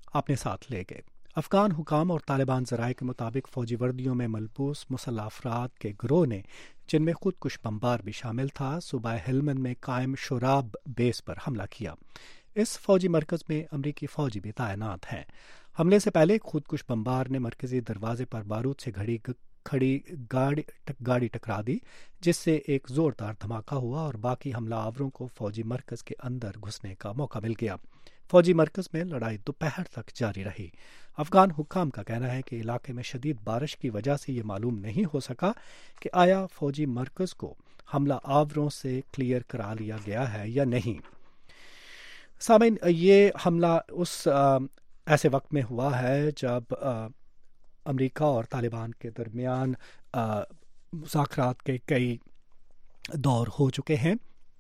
अपने साथ ले गए। अफगान हुकाम और तालिबान ज़राए के मुताबिक फ़ौजी वर्दियों में मलबूस मुसल्लह अफराद के गिरोह ने, जिनमें खुदकुश बमबार भी शामिल था, सुबह हेलमंद में कायम शोराब बेस पर हमला किया। इस फ़ौजी मरकज़ में अमरीकी फ़ौजी भी तैनात हैं। हमले से पहले खुदकुश बमबार ने मरकज़ी दरवाजे पर बारूद से खड़ी गाड़ी टकरा दी, जिससे एक ज़ोरदार धमाका हुआ और बाकी हमलावरों को फ़ौजी मरकज़ के अंदर घुसने का मौका मिल गया। फ़ौजी मरकज़ में लड़ाई दोपहर तक जारी रही। अफगान हुक्काम का कहना है कि इलाके में शदीद बारिश की वजह से ये मालूम नहीं हो सका कि आया फ़ौजी मरकज़ को हमला आवरों से क्लियर करा लिया गया है या नहीं। सामीन, ये हमला उस ऐसे वक्त में हुआ है जब अमेरिका और तालिबान के दरमियान मुज़ाकरात के कई दौर हो चुके हैं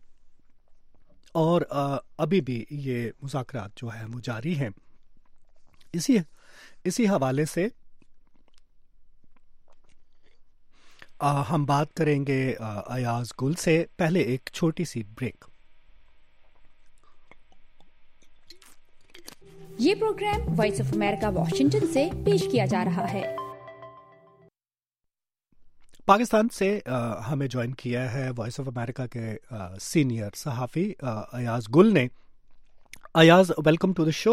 और अभी भी ये मुज़ाकरात जो है वो जारी हैं। इसी हवाले से हम बात करेंगे अयाज गुल से। पहले एक छोटी सी ब्रेक। ये programme voice of America Washington से पेश किया जा रहा है। पाकिस्तान से हमें ज्वाइन किया है वॉइस ऑफ अमेरिका के सीनियर सहाफ़ी अयाज गुल ने। Ayaz, welcome to the show.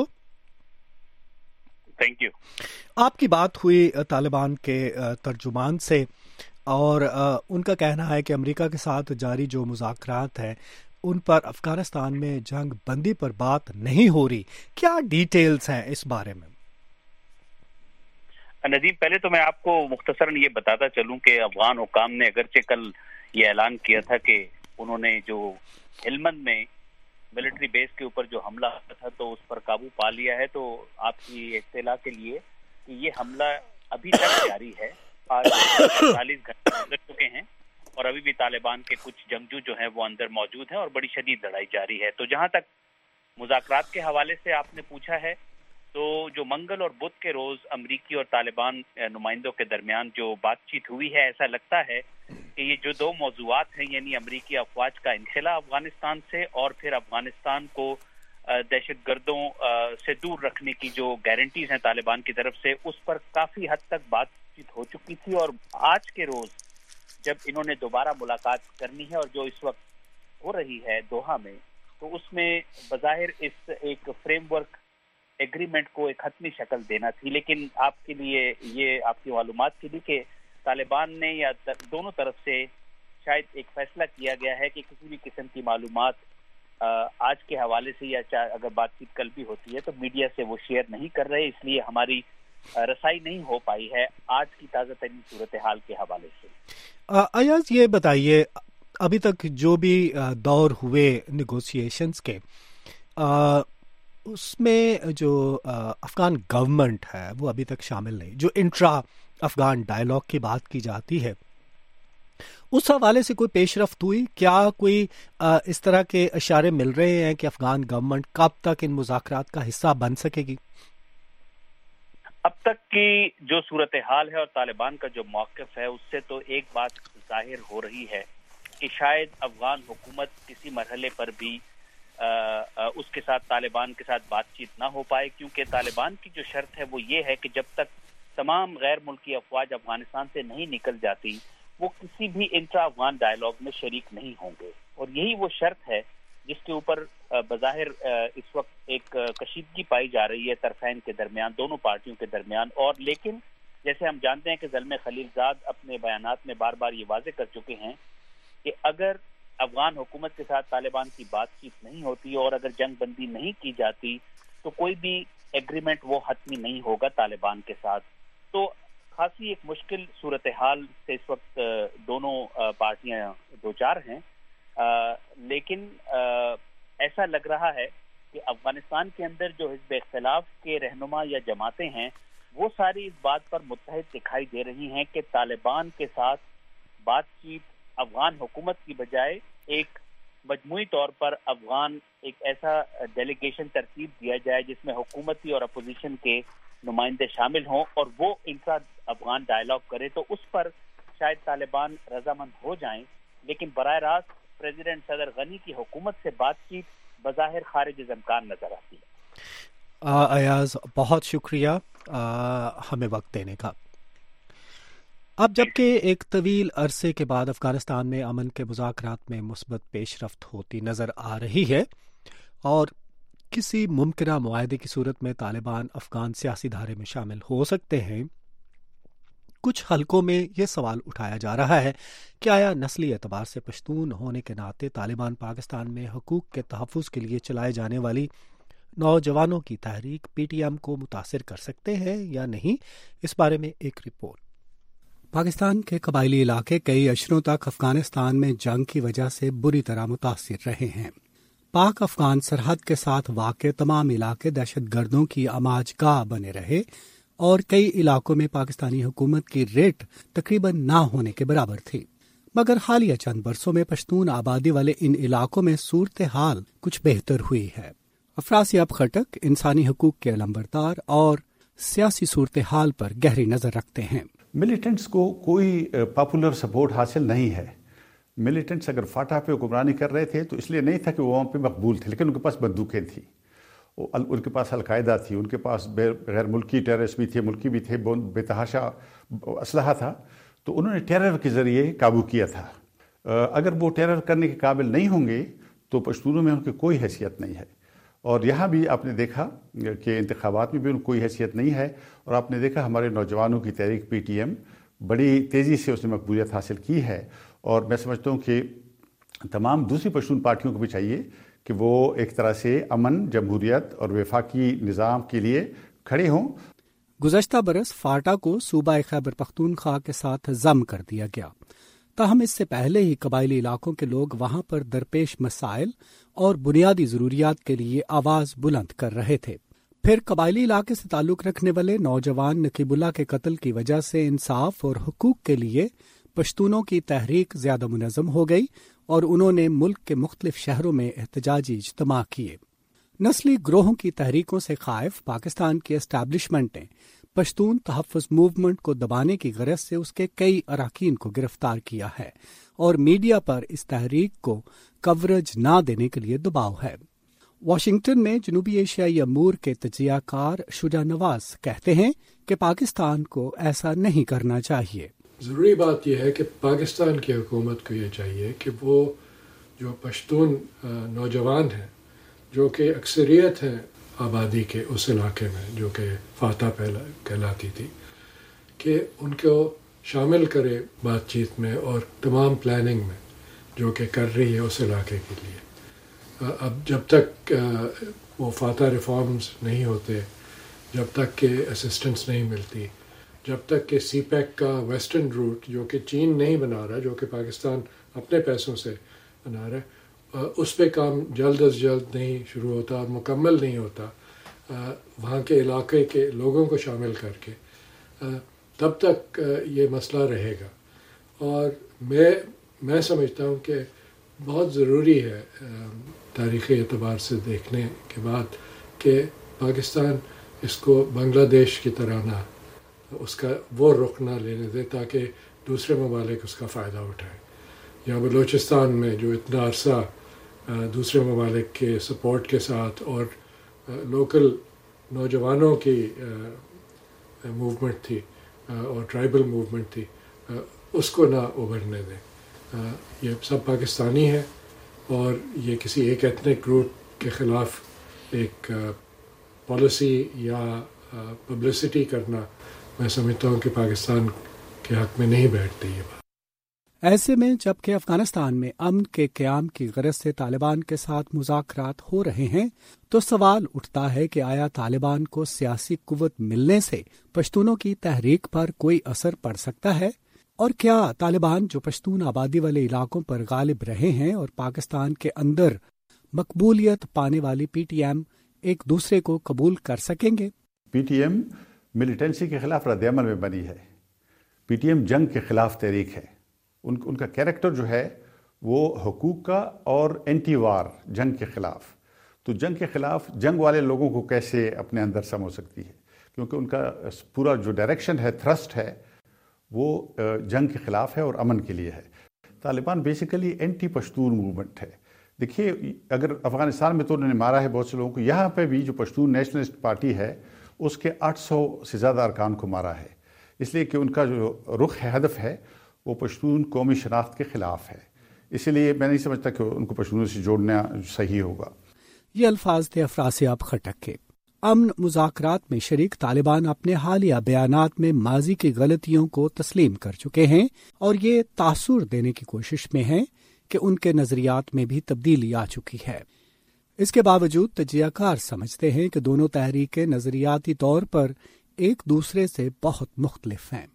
Thank you. आपकी बात हुई तालिबान के तर्जुमान से और उनका कहना है कि अमेरिका के साथ जारी जो मुज़ाकरात हैं उन पर अफगानिस्तान में जंग बंदी पर बात नहीं हो रही। क्या डिटेल्स हैं इस बारे में? नदीम, पहले तो मैं आपको मुख्तसरन ये बताता चलूं कि अफगान हुकाम ने अगरचे कल ये ऐलान किया था कि उन्होंने जो हेलमंद में मिलिट्री बेस के ऊपर जो हमला था तो उस पर काबू पा लिया है। तो आपकी इत्तला के लिए कि ये हमला अभी तक जारी है। आज 40 घंटे गुजर चुके हैं और अभी भी तालिबान के कुछ जंगजू जो हैं वो अंदर मौजूद हैं और बड़ी शदीद लड़ाई जारी है। तो जहां तक मुज़ाकरात के हवाले से आपने पूछा है, तो जो मंगल और बुध के रोज अमरीकी और तालिबान नुमाइंदों के दरमियान जो बातचीत हुई है, ऐसा लगता है कि ये जो दो मौजूआत हैं, यानी अमरीकी अफवाज का इनखला अफगानिस्तान से और फिर अफगानिस्तान को दहशत गर्दों से दूर रखने की जो गारंटीज हैं तालिबान की तरफ से, उस पर काफी हद तक बातचीत हो चुकी थी। और आज के रोज जब इन्होंने दोबारा मुलाकात करनी है और जो इस वक्त हो रही है दोहा में, तो उसमें बज़ाहिर इस एक फ्रेमवर्क एग्रीमेंट को एक हतमी शक्ल देना थी। लेकिन आपके लिए ये आपकी मालूमात के लिए कि तालिबान ने या दोनों तरफ से शायद एक फैसला किया गया है कि किसी भी किस्म की मालूमात आज के हवाले से या अगर बातचीत कल भी होती है तो मीडिया से वो शेयर नहीं कर रहे, इसलिए हमारी रसाई नहीं हो पाई है आज की ताज़ा तरीन सूरत हाल के हवाले से। अयाज, ये बताइए, अभी तक जो भी दौर हुए निगोशिएशंस के, उसमें जो अफगान गवर्नमेंट है वो अभी तक शामिल नहीं। जो इंट्रा अफगान डायलॉग की बात की जाती है, उस हवाले से कोई पेशरफ्त हुई? क्या कोई इस तरह के इशारे मिल रहे हैं कि अफगान गवर्नमेंट कब तक इन मुज़ाकरात का हिस्सा बन सकेगी? अब तक की जो सूरत हाल है और तालिबान का जो मौक़िफ़ है, उससे तो एक बात जाहिर हो रही है कि शायद अफगान हुकूमत किसी मरहले पर भी उसके साथ तालिबान के साथ बातचीत ना हो पाए, क्योंकि तालिबान की जो शर्त है वो ये है कि जब तक तमाम गैर मुल्की अफवाज अफगानिस्तान से नहीं निकल जाती, वो किसी भी इंट्रा अफगान डायलॉग में शरीक नहीं होंगे। और यही वो शर्त है जिसके ऊपर बज़ाहिर इस वक्त एक कशीदगी पाई जा रही है तरफैन के दरमियान, दोनों पार्टियों के दरमियान। और लेकिन जैसे हम जानते हैं कि ज़ल्मे खलीलजाद अपने बयानात में बार बार ये वाज़े कर चुके हैं कि अगर अफगान हुकूमत के साथ तालिबान की बातचीत नहीं होती और अगर जंग बंदी नहीं की जाती तो कोई भी एग्रीमेंट वो हतमी नहीं होगा तालिबान के साथ। तो खासी एक मुश्किल सूरत हाल से इस वक्त दोनों पार्टियां दो चार हैं। लेकिन ऐसा लग रहा है कि अफगानिस्तान के अंदर जो हिज़्ब इख्तिलाफ के रहनुमा या जमातें हैं, वो सारी इस बात पर मुत्तहिद दिखाई दे रही हैं कि तालिबान के साथ बातचीत अफगान हुकूमत की बजाय एक मजमूई तौर पर अफगान एक ऐसा डेलीगेशन तरतीब दिया जाए जिसमें हुकूमती और अपोजिशन के नुमाइंदे शामिल हों और वो इंट्रा अफगान डायलॉग करे, तो उस पर शायद तालिबान रजामंद हो जाएं। लेकिन बराह रास्त प्रेसिडेंट सदर गनी की हुकूमत से बातचीत बज़ाहिर खारिज इम्कान नजर आती है। ایاز بہت شکریہ ہمیں وقت دینے کا۔ اب جبکہ ایک طویل عرصے کے بعد افغانستان میں امن کے مذاکرات میں مثبت پیش رفت ہوتی نظر آ رہی ہے اور کسی ممکنہ معاہدے کی صورت میں طالبان افغان سیاسی دھارے میں شامل ہو سکتے ہیں، کچھ حلقوں میں یہ سوال اٹھایا جا رہا ہے کہ آیا نسلی اعتبار سے پشتون ہونے کے ناطے طالبان پاکستان میں حقوق کے تحفظ کے لیے چلائے جانے والی نوجوانوں کی تحریک پی ٹی ایم کو متاثر کر سکتے ہیں یا نہیں؟ اس بارے میں ایک رپورٹ۔ پاکستان کے قبائلی علاقے کئی عشروں تک افغانستان میں جنگ کی وجہ سے بری طرح متاثر رہے ہیں۔ پاک افغان سرحد کے ساتھ واقع تمام علاقے دہشت گردوں کی آماج گاہ بنے رہے اور کئی علاقوں میں پاکستانی حکومت کی ریٹ تقریباً نہ ہونے کے برابر تھی، مگر حالیہ چند برسوں میں پشتون آبادی والے ان علاقوں میں صورتحال کچھ بہتر ہوئی ہے۔ افراسیاب خٹک انسانی حقوق کے علمبردار اور سیاسی صورتحال پر گہری نظر رکھتے ہیں۔ ملیٹنٹس کو کوئی پاپولر سپورٹ حاصل نہیں ہے۔ ملیٹنٹس اگر فاٹا پہ حکمرانی کر رہے تھے تو اس لیے نہیں تھا کہ وہ وہاں پہ مقبول تھے، لیکن ان کے پاس بندوقیں تھیں، ان کے پاس القاعدہ تھی، ان کے پاس غیر ملکی ٹیررسٹ بھی تھے، ملکی بھی تھے، بے تحاشا اسلحہ تھا، تو انہوں نے ٹیرر کے ذریعے قابو کیا تھا۔ اگر وہ ٹیرر کرنے کے قابل نہیں ہوں گے تو پشتونوں میں ان کی کوئی حیثیت نہیں ہے، اور یہاں بھی آپ نے دیکھا کہ انتخابات میں بھی ان کو کوئی حیثیت نہیں ہے، اور آپ نے دیکھا ہمارے نوجوانوں کی تحریک پی ٹی ایم بڑی تیزی سے اس نے مقبولیت حاصل کی ہے، اور میں سمجھتا ہوں کہ تمام دوسری پشتون پارٹیوں کو بھی چاہیے کہ وہ ایک طرح سے امن، جمہوریت اور وفاقی نظام کے لیے کھڑے ہوں۔ گزشتہ برس فاٹا کو صوبہ خیبر پختونخوا کے ساتھ ضم کر دیا گیا، تاہم اس سے پہلے ہی قبائلی علاقوں کے لوگ وہاں پر درپیش مسائل اور بنیادی ضروریات کے لیے آواز بلند کر رہے تھے۔ پھر قبائلی علاقے سے تعلق رکھنے والے نوجوان نقیب اللہ کے قتل کی وجہ سے انصاف اور حقوق کے لیے پشتونوں کی تحریک زیادہ منظم ہو گئی اور انہوں نے ملک کے مختلف شہروں میں احتجاجی اجتماع کیے۔ نسلی گروہوں کی تحریکوں سے خائف پاکستان کی اسٹیبلشمنٹ نے پشتون تحفظ موومنٹ کو دبانے کی غرض سے اس کے کئی اراکین کو گرفتار کیا ہے اور میڈیا پر اس تحریک کو کوریج نہ دینے کے لیے دباؤ ہے۔ واشنگٹن میں جنوبی ایشیائی امور کے تجزیہ کار شجاع نواز کہتے ہیں کہ پاکستان کو ایسا نہیں کرنا چاہیے۔ ضروری بات یہ ہے کہ پاکستان کی حکومت کو یہ چاہیے کہ وہ جو پشتون نوجوان ہیں جو کہ اکثریت ہیں آبادی کے اس علاقے میں جو کہ فاتح کہلاتی تھی، کہ ان کو شامل کرے بات چیت میں اور تمام پلاننگ میں جو کہ کر رہی ہے اس علاقے کے لیے۔ اب جب تک وہ فاتح ریفارمز نہیں ہوتے، جب تک کہ اسسٹنس نہیں ملتی، جب تک کہ سی پیک کا ویسٹرن روٹ جو کہ چین نہیں بنا رہا، جو کہ پاکستان اپنے پیسوں سے بنا رہا ہے، اس پہ کام جلد از جلد نہیں شروع ہوتا اور مکمل نہیں ہوتا وہاں کے علاقے کے لوگوں کو شامل کر کے، تب تک یہ مسئلہ رہے گا۔ اور میں سمجھتا ہوں کہ بہت ضروری ہے تاریخی اعتبار سے دیکھنے کے بعد کہ پاکستان اس کو بنگلہ دیش کی طرح نہ اس کا وہ رخ نہ لینے دے تاکہ دوسرے ممالک اس کا فائدہ اٹھائیں۔ یا بلوچستان میں جو اتنا عرصہ دوسرے ممالک کے سپورٹ کے ساتھ اور لوکل نوجوانوں کی موومنٹ تھی اور ٹرائبل موومنٹ تھی، اس کو نہ ابھرنے دیں۔ یہ سب پاکستانی ہے اور یہ کسی ایک ایتھنک گروپ کے خلاف ایک پالیسی یا پبلسٹی کرنا میں سمجھتا ہوں کہ پاکستان کے حق میں نہیں بیٹھتی یہ بات۔ ایسے میں جبکہ افغانستان میں امن کے قیام کی غرض سے طالبان کے ساتھ مذاکرات ہو رہے ہیں تو سوال اٹھتا ہے کہ آیا طالبان کو سیاسی قوت ملنے سے پشتونوں کی تحریک پر کوئی اثر پڑ سکتا ہے؟ اور کیا طالبان جو پشتون آبادی والے علاقوں پر غالب رہے ہیں اور پاکستان کے اندر مقبولیت پانے والی پی ٹی ایم ایک دوسرے کو قبول کر سکیں گے؟ پی ٹی ایم ملیٹنسی کے خلاف رد عمل میں بنی ہے، پی ٹی ایم جنگ کے خلاف تحریک ہے، ان کا کیریکٹر جو ہے وہ حقوق کا اور اینٹی وار جنگ کے خلاف۔ تو جنگ کے خلاف جنگ والے لوگوں کو کیسے اپنے اندر سمو سکتی ہے، کیونکہ ان کا پورا جو ڈائریکشن ہے، تھرسٹ ہے، وہ جنگ کے خلاف ہے اور امن کے لیے ہے۔ Taliban basically anti Pashtun movement ہے، دیکھیے اگر افغانستان میں تو انہوں نے مارا ہے بہت سے لوگوں کو، یہاں پہ بھی جو پشتون نیشنلسٹ پارٹی ہے اس کے 800 سے زیادہ ارکان کو مارا ہے، اس لیے کہ ان کا جو رخ ہے، ہدف ہے، وہ پشتون قومی شناخت کے خلاف ہے. اسی لیے میں نہیں سمجھتا کہ ان کو پشتونوں سے جوڑنا صحیح ہوگا. یہ الفاظ تھے افراسیاب خٹک کے. امن مذاکرات میں شریک طالبان اپنے حالیہ بیانات میں ماضی کی غلطیوں کو تسلیم کر چکے ہیں اور یہ تاثر دینے کی کوشش میں ہیں کہ ان کے نظریات میں بھی تبدیلی آ چکی ہے. اس کے باوجود تجزیہ کار سمجھتے ہیں کہ دونوں تحریکیں نظریاتی طور پر ایک دوسرے سے بہت مختلف ہیں.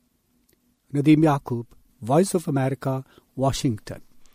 Nadeem Yaqoob, voice of America, Washington.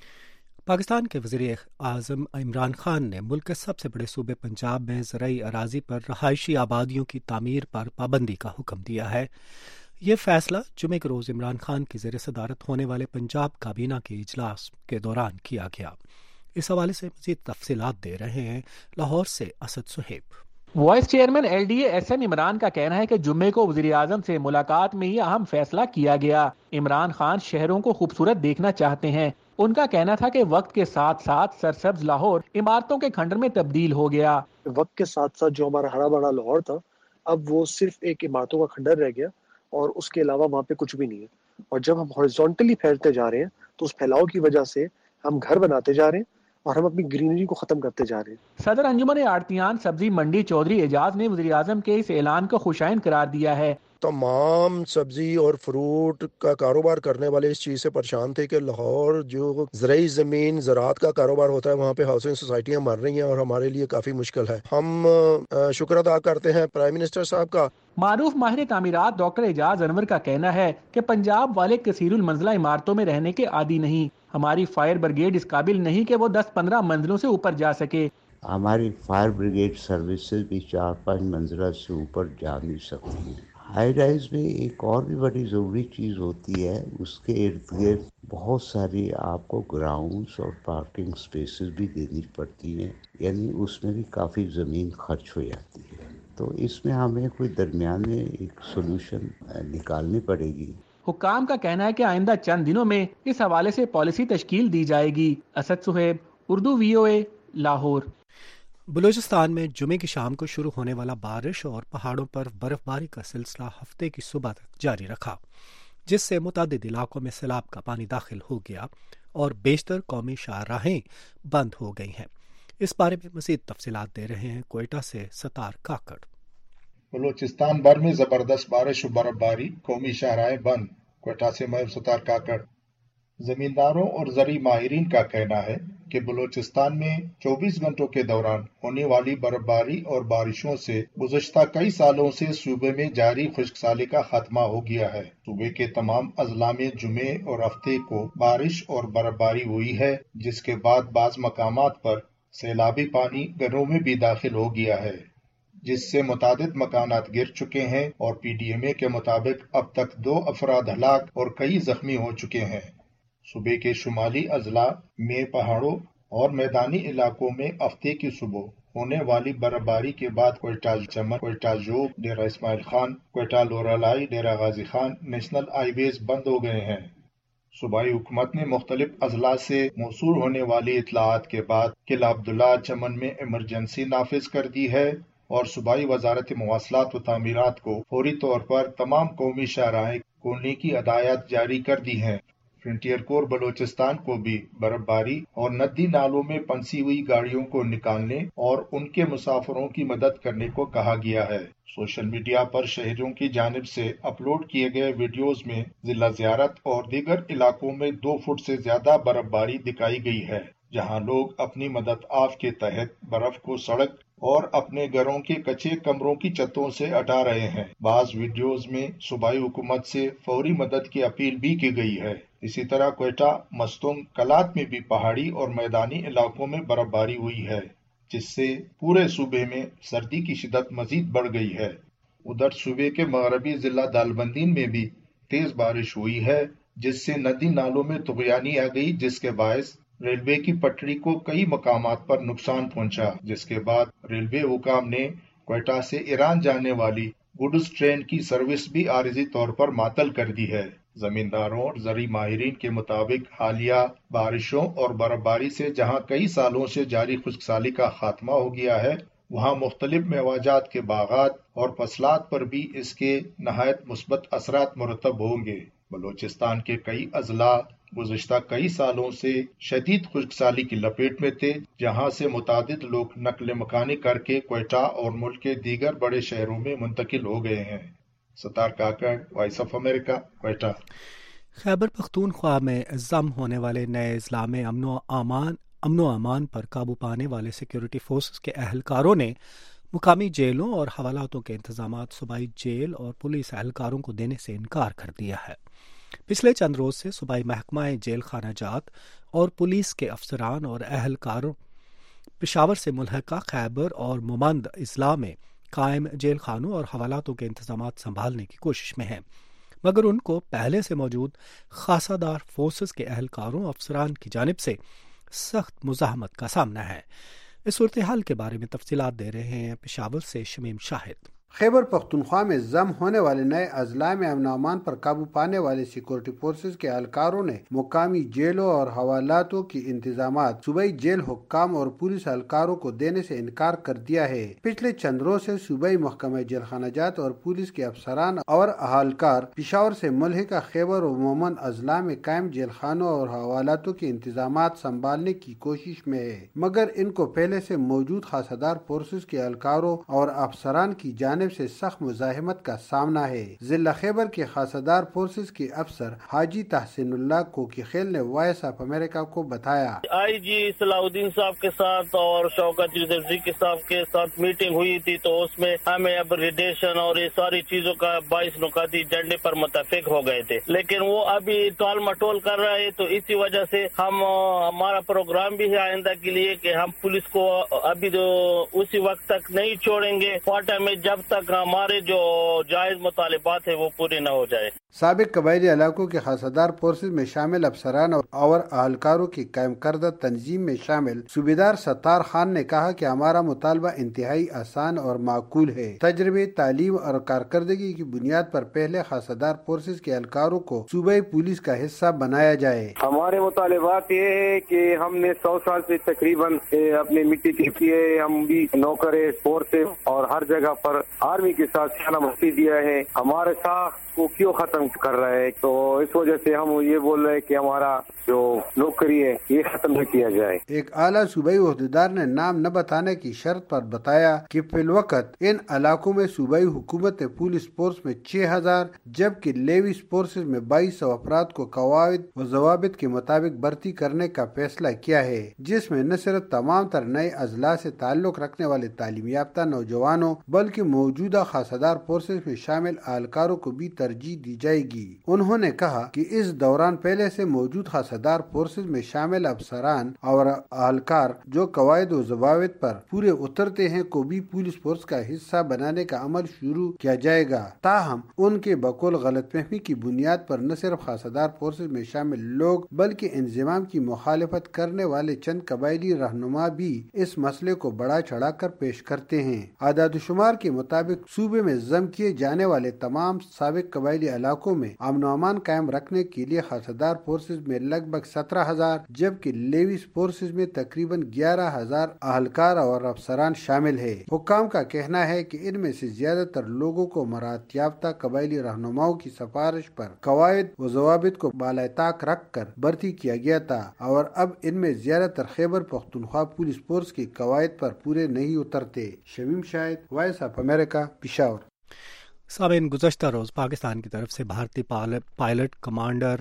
Pakistan کے وزیر اعظم عمران خان نے ملک کے سب سے بڑے صوبے پنجاب میں زرعی اراضی پر رہائشی آبادیوں کی تعمیر پر پابندی کا حکم دیا ہے. یہ فیصلہ جمعے کے روز عمران خان کی زیر صدارت ہونے والے پنجاب کابینہ کے اجلاس کے دوران کیا گیا. اس حوالے سے مزید تفصیلات دے رہے ہیں لاہور سے Asad Sohaib. Vice chairman L D A S M Imran کا کہنا ہے کہ جمعے کو وزیر اعظم سے ملاقات میں یہ اہم فیصلہ کیا گیا. عمران خان شہروں کو خوبصورت دیکھنا چاہتے ہیں. ان کا کہنا تھا کہ وقت کے ساتھ ساتھ سرسبز لاہور عمارتوں کے کھنڈر میں تبدیل ہو گیا. وقت کے ساتھ ساتھ جو ہمارا ہرا بھرا لاہور تھا اب وہ صرف ایک عمارتوں کا کھنڈر رہ گیا اور اس کے علاوہ وہاں پہ کچھ بھی نہیں ہے. اور جب ہم ہارزونٹلی پھیلتے جا رہے ہیں تو اس پھیلاؤ کی وجہ سے ہم گھر بناتے جا رہے ہیں اور ہم اپنی گرینری کو ختم کرتے جا رہے ہیں. صدر انجمن آڑتیان سبزی منڈی چودھری اعجاز نے وزیر اعظم کے اس اعلان کو خوشائن قرار دیا ہے. تمام سبزی اور فروٹ کا کاروبار کرنے والے اس چیز سے پریشان تھے کہ لاہور جو زرعی زمین زراعت کا کاروبار ہوتا ہے وہاں پہ ہاؤسنگ سوسائٹیاں مر رہی ہیں اور ہمارے لیے کافی مشکل ہے. ہم شکر ادا کرتے ہیں پرائم منسٹر صاحب کا. معروف ماہر تعمیرات ڈاکٹر اعجاز انور کا کہنا ہے کہ پنجاب والے کثیر المنزلہ عمارتوں میں رہنے کے عادی نہیں. ہماری فائر بریگیڈ اس قابل نہیں کہ وہ 10-15 منزلوں سے اوپر جا سکے. ہماری فائر بریگیڈ سروسز بھی 4-5 منزلہ سے اوپر جا نہیں سکتی ہیں. ہائی رائز میں ایک اور بھی بڑی ضروری چیز ہوتی ہے، اس کے ارد گرد بہت ساری آپ کو گراؤنڈز اور پارکنگ سپیسز بھی دینی پڑتی ہیں، یعنی اس میں بھی کافی زمین خرچ ہو جاتی ہے. تو اس میں ہمیں کوئی درمیان میں ایک سولوشن نکالنی پڑے گی. حکام کا کہنا ہے کہ آئندہ چند دنوں میں اس حوالے سے پالیسی تشکیل دی جائے گی. اسد صہیب، اردو VOA، لاہور. بلوچستان میں جمعے کی شام کو شروع ہونے والا بارش اور پہاڑوں پر برف باری کا سلسلہ ہفتے کی صبح تک جاری رکھا، جس سے متعدد علاقوں میں سیلاب کا پانی داخل ہو گیا اور بیشتر قومی شاہراہیں بند ہو گئی ہیں. اس بارے میں مزید تفصیلات دے رہے ہیں کوئٹہ سے ستار کاکڑ. بلوچستان بھر میں زبردست بارش و برف باری، قومی شاہراہیں بند. کوئٹہ سے میں ستار کاکڑ. زمینداروں اور زرعی ماہرین کا کہنا ہے کہ بلوچستان میں 24 گھنٹوں کے دوران ہونے والی برف باری اور بارشوں سے گزشتہ کئی سالوں سے صوبے میں جاری خشک سالی کا خاتمہ ہو گیا ہے. صوبے کے تمام اضلاع میں جمعے اور ہفتے کو بارش اور برف باری ہوئی ہے، جس کے بعد بعض مقامات پر سیلابی پانی گھروں میں بھی داخل ہو گیا ہے، جس سے متعدد مکانات گر چکے ہیں اور PDMA کے مطابق اب تک 2 افراد ہلاک اور کئی زخمی ہو چکے ہیں. صوبے کے شمالی اضلاع میں پہاڑوں اور میدانی علاقوں میں ہفتے کی صبح ہونے والی برف باری کے بعد Quetta Chaman, Quetta Zhob, Dera Ismail Khan, Quetta Loralai, Dera Ghazi Khan national highways بند ہو گئے ہیں. صوبائی حکومت نے مختلف اضلاع سے موصول ہونے والی اطلاعات کے بعد قلعہ عبداللہ چمن میں ایمرجنسی نافذ کر دی ہے اور صوبائی وزارت مواصلات و تعمیرات کو فوری طور پر تمام قومی شاہراہیں کھولنے کی ہدایات جاری کر دی ہیں. فرنٹیئر کور بلوچستان کو بھی برف باری اور ندی نالوں میں پھنسی ہوئی گاڑیوں کو نکالنے اور ان کے مسافروں کی مدد کرنے کو کہا گیا ہے. سوشل میڈیا پر شہریوں کی جانب سے اپلوڈ کیے گئے ویڈیوز میں ضلع زیارت اور دیگر علاقوں میں 2 فٹ سے زیادہ برف باری دکھائی گئی ہے، جہاں لوگ اپنی مدد آف کے تحت برف کو سڑک اور اپنے گھروں کے کچے کمروں کی چھتوں سے ہٹا رہے ہیں. بعض ویڈیوز میں صوبائی حکومت سے فوری مدد کی اپیل بھی کی گئی ہے. اسی طرح کوئٹہ، مستونگ، کلات میں بھی پہاڑی اور میدانی علاقوں میں برف باری ہوئی ہے، جس سے پورے صوبے میں سردی کی شدت مزید بڑھ گئی ہے. ادھر صوبے کے مغربی ضلع دالبندین میں بھی تیز بارش ہوئی ہے، جس سے ندی نالوں میں طغیانی آ گئی، جس کے باعث ریلوے کی پٹری کو کئی مقامات پر نقصان پہنچا، جس کے بعد ریلوے حکام نے کوئٹہ سے ایران جانے والی گڈز ٹرین کی سروس بھی عارضی طور پر معطل کر دی ہے۔ زمینداروں اور زرعی ماہرین کے مطابق حالیہ بارشوں اور برفباری سے جہاں کئی سالوں سے جاری خشک سالی کا خاتمہ ہو گیا ہے، وہاں مختلف میوجات کے باغات اور فصلات پر بھی اس کے نہایت مثبت اثرات مرتب ہوں گے۔ بلوچستان کے کئی اضلاع گزشتہ کئی سالوں سے شدید خشک سالی کی لپیٹ میں تھے، جہاں سے متعدد لوگ نقل مکانی کر کے کوئٹہ اور ملک کے دیگر بڑے شہروں میں منتقل ہو گئے ہیں۔ Sattar Kakar, voice of America, Quetta. Khyber Pakhtunkhwa میں ضم ہونے والے نئے اضلاع میں امن و امان پر قابو پانے والے سیکورٹی فورسز کے اہلکاروں نے مقامی جیلوں اور حوالاتوں کے انتظامات صوبائی جیل اور پولیس اہلکاروں کو دینے سے انکار کر دیا ہے۔ پچھلے چند روز سے صوبائی محکمہ جیل خانہ جات اور پولیس کے افسران اور اہلکاروں پشاور سے ملحقہ خیبر اور مومند اضلاع میں قائم جیل خانوں اور حوالاتوں کے انتظامات سنبھالنے کی کوشش میں ہیں، مگر ان کو پہلے سے موجود خاصہ دار فورسز کے اہلکاروں اور افسران کی جانب سے سخت مزاحمت کا سامنا ہے۔ اس صورتحال کے بارے میں تفصیلات دے رہے ہیں پشاور سے شمیم شاہد۔ خیبر پختونخوا میں ضم ہونے والے نئے اضلاع میں امن و امان پر قابو پانے والے سیکورٹی فورسز کے اہلکاروں نے مقامی جیلوں اور حوالاتوں کی انتظامات صوبائی جیل حکام اور پولیس اہلکاروں کو دینے سے انکار کر دیا ہے۔ پچھلے چند روز سے صوبائی محکمہ جیل خانہ جات اور پولیس کے افسران اور اہلکار پشاور سے ملحقہ خیبر و مومند اضلاع میں قائم جیل خانوں اور حوالاتوں کے انتظامات سنبھالنے کی کوشش میں ہے، مگر ان کو پہلے سے موجود خاصہ دار فورسز کے اہلکاروں اور افسران کی جانب سے سخت مزاحمت کا سامنا ہے۔ ضلع خیبر کے خاصہ دار فورسز کے افسر حاجی تحسین اللہ کوکیخیل نے وائس آف امریکہ کو بتایا، آئی جی صلاح الدین صاحب کے ساتھ اور شوکت یوسفزئی کے صاحب کے ساتھ میٹنگ ہوئی تھی، تو اس میں ہمیں اپگریڈیشن اور یہ ساری چیزوں کا 22 نکاتی ایجنڈے پر متفق ہو گئے تھے، لیکن وہ ابھی ٹال مٹول کر رہے ہیں، تو اسی وجہ سے ہمارا پروگرام بھی ہے آئندہ کے لیے کہ ہم پولیس کو ابھی اسی وقت تک نہیں چھوڑیں گے کوئٹہ میں جب تک ہمارے جو جائز مطالبات ہیں وہ پورے نہ ہو جائے۔ سابق قبائلی علاقوں کے خاصہ دار فورسز میں شامل افسران اور اہلکاروں کی قائم کردہ تنظیم میں شامل صوبیدار ستار خان نے کہا کہ ہمارا مطالبہ انتہائی آسان اور معقول ہے۔ تجربے، تعلیم اور کارکردگی کی بنیاد پر پہلے خاصہ دار فورسز کے اہلکاروں کو صوبائی پولیس کا حصہ بنایا جائے۔ ہمارے مطالبات یہ ہے کہ ہم نے 100 سال سے تقریباً اپنی مٹی کی ہے، ہم بھی نوکر فورسز اور ہر جگہ پر آرمی کے ساتھ سیانہ مستی دیا ہے، ہمارے ساتھ کو کیوں ختم کر رہا ہے؟ تو اس وجہ سے ہم یہ بول رہے ہیں کہ ہمارا جو نوکری ہے یہ ختم نہ کیا جائے۔ ایک اعلیٰ صوبائی عہدیدار نے نام نہ بتانے کی شرط پر بتایا کہ فی الوقت ان علاقوں میں صوبائی حکومت نے پولیس فورس میں 6000 جبکہ لیویس فورسز میں 2200 افراد کو قواعد و ضوابط کے مطابق بھرتی کرنے کا فیصلہ کیا ہے، جس میں نہ صرف تمام تر نئے اضلاع سے تعلق رکھنے والے تعلیم یافتہ نوجوانوں بلکہ موجودہ خاصہ دار فورسز میں شامل اہلکاروں کو بھی ترجیح دی جائے گی۔ انہوں نے کہا کہ اس دوران پہلے سے موجود خاصہ دار فورسز میں شامل افسران اور اہلکار جو قواعد و ضوابط پر پورے اترتے ہیں کو بھی پولیس فورس کا حصہ بنانے کا عمل شروع کیا جائے گا۔ تاہم ان کے بقول غلط فہمی کی بنیاد پر نہ صرف خاصہ دار فورسز میں شامل لوگ بلکہ انضمام کی مخالفت کرنے والے چند قبائلی رہنما بھی اس مسئلے کو بڑا چڑھا کر پیش کرتے ہیں۔ اعداد و شمار کے مطابق صوبے میں ضم کیے جانے والے تمام سابق قبائلی علاقوں میں امن و امان قائم رکھنے کے لیے خاصہ دار فورسز میں لگ بھگ 17000 جبکہ لیویس فورسز میں تقریباً 11000 اہلکار اور افسران شامل ہے۔ حکام کا کہنا ہے کہ ان میں سے زیادہ تر لوگوں کو مراعات یافتہ قبائلی رہنماؤں کی سفارش پر قواعد و ضوابط کو بالائے طاق رکھ کر بھرتی کیا گیا تھا اور اب ان میں زیادہ تر خیبر پختونخوا پولیس فورس کی قواعد پر پورے نہیں اترتے۔ Shamim Shahid, voice of America, Peshawar. سامعین، گزشتہ روز پاکستان کی طرف سے بھارتی پائلٹ کمانڈر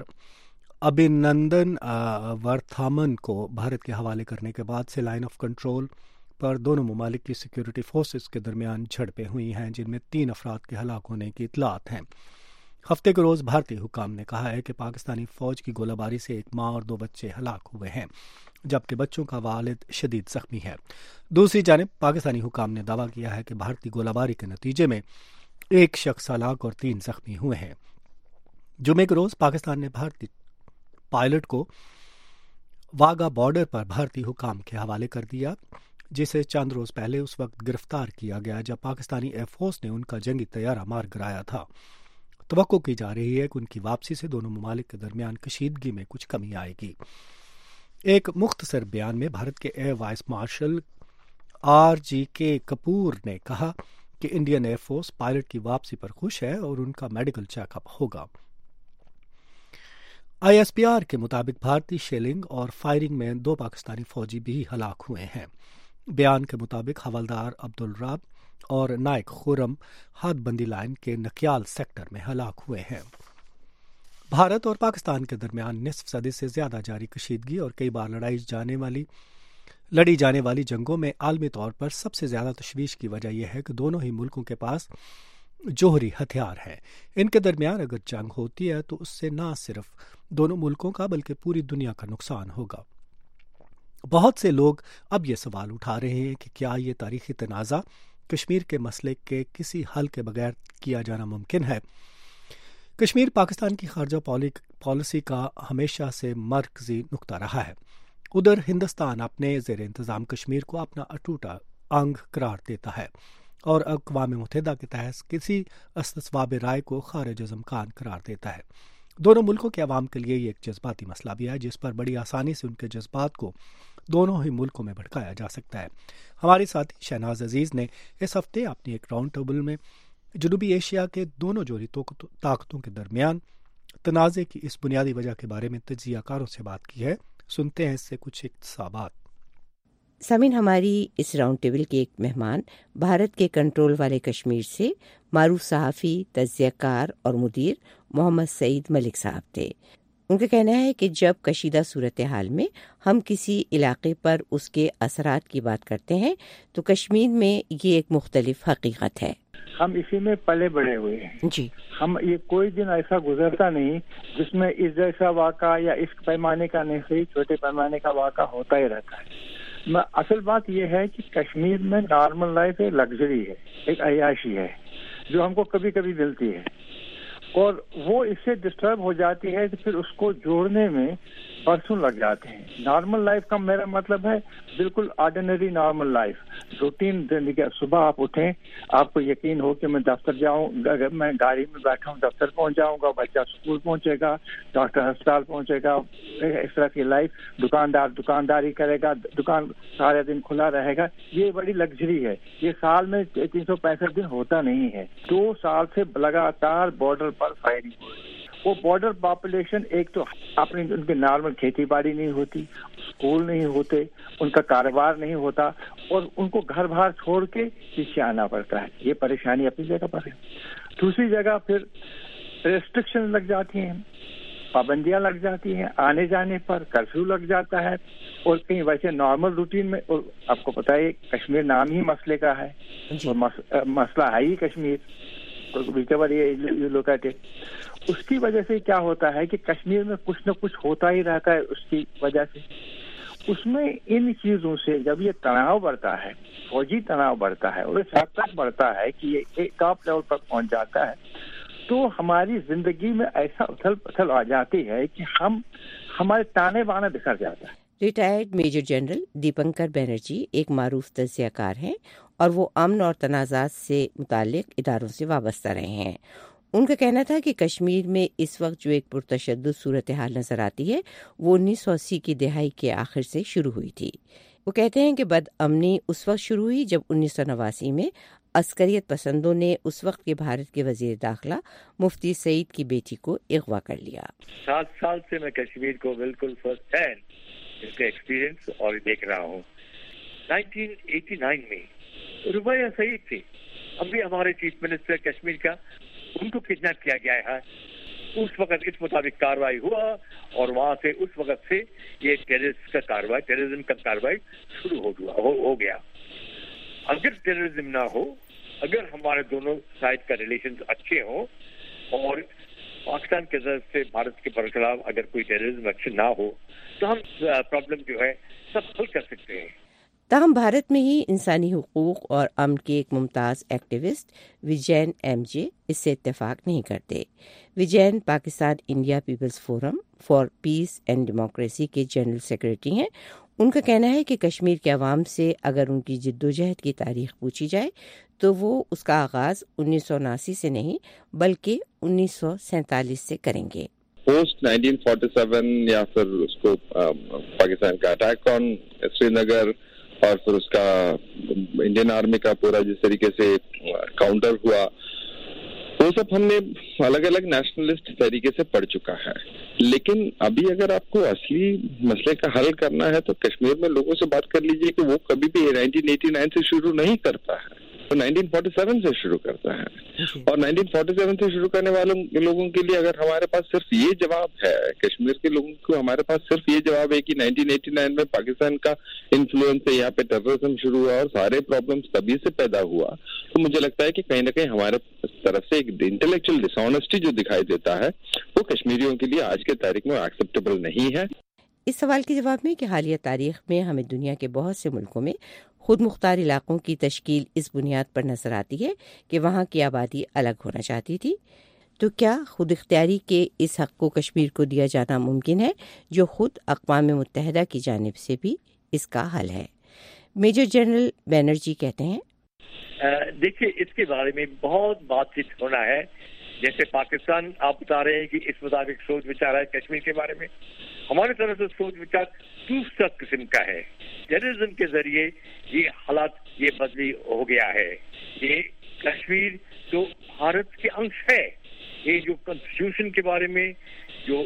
ابھینندن ورتھامن کو بھارت کے حوالے کرنے کے بعد سے لائن آف کنٹرول پر دونوں ممالک کی سیکورٹی فورسز کے درمیان جھڑپیں ہوئی ہیں، جن میں 3 افراد کے ہلاک ہونے کی اطلاعات ہیں۔ ہفتے کے روز بھارتی حکام نے کہا ہے کہ پاکستانی فوج کی گولہ باری سے ایک ماں اور 2 بچے ہلاک ہوئے ہیں، جبکہ بچوں کا والد شدید زخمی ہے۔ دوسری جانب پاکستانی حکام نے دعویٰ کیا ہے کہ بھارتی گولہ باری کے نتیجے میں 1 شخص ہلاک اور 3 زخمی ہوئے ہیں۔ جمعے کے روز پاکستان نے بھارتی پائلٹ کو واگا بارڈر پر بھارتی حکام کے حوالے کر دیا، जिसे चंद रोज पहले उस वक्त गिरफ्तार किया गया जब पाकिस्तानी एयरफोर्स ने उनका जंगी तैयारा मार गिराया था। तवक्को की जा रही है कि उनकी वापसी से दोनों ममालिक के दरमियान कशीदगी में कुछ कमी आएगी। एक मुख्तसर बयान में भारत के air vice marshal RGK Kapoor ने कहा कि इंडियन एयरफोर्स पायलट की वापसी पर खुश है और उनका मेडिकल चेकअप होगा। ISPR के मुताबिक भारतीय शेलिंग और फायरिंग में 2 पाकिस्तानी फौजी भी हलाक हुए हैं। बयान के मुताबिक हवलदार अब्दुल राब और नायक खुरम हदबंदी लाइन के नकियाल सेक्टर में हलाक हुए हैं। भारत और पाकिस्तान के दरमियान निस्फ सदी से ज्यादा जारी कशीदगी और कई बार लड़ी जाने वाली जंगों में आलमी तौर पर सबसे ज्यादा तशवीश की वजह यह है कि दोनों ही मुल्कों के पास जोहरी हथियार हैं। इनके दरमियान अगर जंग होती है तो उससे न सिर्फ दोनों मुल्कों का बल्कि पूरी दुनिया का नुकसान होगा। बहुत से लोग अब ये सवाल उठा रहे हैं कि क्या ये तारीखी तनाज़ा कश्मीर के मसले के किसी हल के बगैर किया जाना मुमकिन है। कश्मीर पाकिस्तान की खारजा पॉलिसी का हमेशा से मरकजी नुक्ता रहा है। उधर हिंदुस्तान अपने ज़ेर इंतज़ाम कश्मीर को अपना अटूट अंग करार देता है और अक़वाम मुत्तहिदा के तहत किसी इस्तिस्वाब राय को खारिज इम्कान करार देता है। दोनों मुल्कों के अवाम के लिए ये एक जज्बाती मसला भी है जिस पर बड़ी आसानी से उनके जज्बात को दोनों ही मुल्कों में भड़काया जा सकता है। हमारे साथी शहनाज अजीज ने इस हफ्ते अपनी एक राउंड टेबल में जनूबी एशिया के दोनों जोरी ताकतों के दरमियान तनाज़े की इस बुनियादी वजह के बारे में तज्ज़ियाकारों से बात की है। सुनते हैं इससे कुछ इक़्तिसाबात। सामीन, हमारी इस राउंड टेबल के एक मेहमान भारत के कंट्रोल वाले कश्मीर से मारूफ सहाफ़ी, तज्ज़ियाकार और मुदीर मोहम्मद सईद मलिक साहब थे। उनका कहना है कि जब कशीदा सूरत हाल में हम किसी इलाके पर उसके असरात की बात करते हैं तो कश्मीर में ये एक मुख्तलिफ हकीकत है। हम इसी में पले बड़े हुए हैं जी। हम ये कोई दिन ऐसा गुजरता नहीं जिसमें इस जैसा वाक़ा या इस पैमाने का नहीं सही छोटे पैमाने का वाक़ा होता ही रहता है। असल बात यह है कि कश्मीर में नॉर्मल लाइफ एक लग्जरी है, एक अय्याशी है जो हमको कभी कभी मिलती है और वो इससे डिस्टर्ब हो जाती है तो फिर उसको जोड़ने में बरसों लग जाते हैं। नॉर्मल लाइफ का मेरा मतलब है बिल्कुल ऑर्डिनरी नॉर्मल लाइफ, रूटीन जिंदगी। सुबह आप उठें, आपको यकीन हो कि मैं दफ्तर जाऊं, मैं गाड़ी में बैठा हूं, दफ्तर पहुंच जाऊंगा, बच्चा स्कूल पहुंचेगा, डॉक्टर अस्पताल पहुंचेगा, इस तरह की लाइफ। दुकानदार दुकानदारी करेगा, दुकान सारे दिन खुला रहेगा। ये बड़ी लग्जरी है। ये साल में 365 दिन होता नहीं है। 2 साल से लगातार बॉर्डर पर फायरिंग हो रही है। वो बॉर्डर पॉपुलेशन एक तो अपनी उनकी नॉर्मल खेती बाड़ी नहीं होती, स्कूल नहीं होते, उनका कारोबार नहीं होता और उनको घर बार छोड़ के पीछे आना पड़ता है। ये परेशानी अपनी जगह पर है। दूसरी जगह फिर रेस्ट्रिक्शन लग जाती हैं, पाबंदियां लग जाती हैं, आने जाने पर कर्फ्यू लग जाता है और कहीं वैसे नॉर्मल रूटीन में। और आपको पता है कश्मीर नाम ही मसले का है और मसला है ही कश्मीर, ये लोग कहते। उसकी वजह से क्या होता है कि कश्मीर में कुछ न कुछ होता ही रहता है। उसकी वजह से उसमें इन चीजों से जब ये तनाव बढ़ता है, फौजी तनाव बढ़ता है और इस हद तक बढ़ता है कि ये एक टॉप लेवल पर पहुंच जाता है तो हमारी जिंदगी में ऐसा उथल पुथल आ जाती है कि हमारे ताने बाने बिखर जाता है। Retired major general Dipankar Banerjee एक मारूफ तज्ज़ियाकार हैं और वो अमन और तनाज़ात से मुताल्लिक़ इदारों से वाबस्ता रहे हैं। उनका कहना था कि कश्मीर में इस वक्त जो एक पुरतशद्दुद सूरत हाल नज़र आती है वो 1980 की दहाई के आखिर से शुरू हुई थी। वो कहते हैं कि बदअमनी उस वक्त शुरू हुई जब 1989 में अस्करियत पसंदों ने उस वक्त के भारत के वजीर दाखिला मुफ्ती सईद की बेटी को अगवा कर लिया। 7 साल से मैं कश्मीर को बिल्कुल फर्स्ट हैंड इसका एक्सपीरियंस और देख रहा हूँ। 1989 में रुबैया सईद थी, अभी हमारे चीफ मिनिस्टर कश्मीर का, उनको किडनैप किया गया है। उस वक्त इस मुताबिक कार्रवाई हुआ और वहां से उस वक्त से ये टेररिज्म का कार्रवाई शुरू हो गया। अगर टेररिज्म ना हो, अगर हमारे दोनों साइड का रिलेशंस अच्छे हो और पाकिस्तान के तरफ से भारत के बरखिलाफ अगर कोई टेररिज्म एक्शन ना हो तो हम प्रॉब्लम जो है सब हल कर सकते हैं। ताहम भारत में ही इंसानी हुकूक और अमन के एक मुमताज़ एक्टिविस्ट विजयन MJ इससे इत्तेफाक नहीं करते। Vijayan Pakistan India people's forum for peace and democracy के जनरल सेक्रेटरी हैं। ان کا کہنا ہے کہ کشمیر کے عوام سے اگر ان کی جدوجہد کی تاریخ پوچھی جائے تو وہ اس کا آغاز 1979 سے نہیں بلکہ 1947 سے کریں گے۔ پوسٹ 1947 یا پھر اس کو پاکستان کا اٹیک آن سری نگر اور پھر اس کا انڈین آرمی کا پورا جس طریقے سے کاؤنٹر ہوا، وہ سب ہم نے الگ الگ نیشنلسٹ طریقے سے پڑھ چکا ہے، لیکن ابھی اگر آپ کو اصلی مسئلے کا حل کرنا ہے تو کشمیر میں لوگوں سے بات کر لیجئے کہ وہ کبھی بھی 1989 سے شروع نہیں کرتا ہے، وہ 1947 سے شروع کرتا ہے، اور 1947 سے شروع کرنے والوں لوگوں کے لیے اگر ہمارے پاس صرف یہ جواب ہے، کشمیر کے لوگوں کو ہمارے پاس صرف یہ جواب ہے کہ 1989 میں پاکستان کا انفلوئنس ہے، یہاں پہ ٹیررزم شروع ہوا اور سارے پرابلمس تبھی سے پیدا ہوا، تو مجھے لگتا ہے کہ کہیں نہ کہیں ہمارے طرف سے ایک انٹلیکچوئل ڈس آنیسٹی جو دکھائی دیتا ہے وہ کشمیریوں کے لیے آج کے تاریخ میں ایکسیپٹیبل نہیں ہے۔ اس سوال کے جواب میں کہ حالیہ تاریخ میں ہمیں دنیا کے بہت سے ملکوں میں خود مختار علاقوں کی تشکیل اس بنیاد پر نظر آتی ہے کہ وہاں کی آبادی الگ ہونا چاہتی تھی، تو کیا خود اختیاری کے اس حق کو کشمیر کو دیا جانا ممکن ہے جو خود اقوام متحدہ کی جانب سے بھی اس کا حل ہے؟ میجر جنرل بینرجی کہتے ہیں، دیکھیے اس کے بارے میں بہت بات چیت ہونا ہے، جیسے پاکستان آپ بتا رہے ہیں کہ اس مطابق سوچ وچار ہے کشمیر کے بارے میں، ہماری طرف سے سوچ وچار دوسرا قسم کا ہے۔ ٹیررزم کے ذریعے یہ حالات یہ بدلی ہو گیا ہے، یہ کشمیر جو بھارت کے انش ہے، یہ جو کانسٹیٹیوشن کے بارے میں جو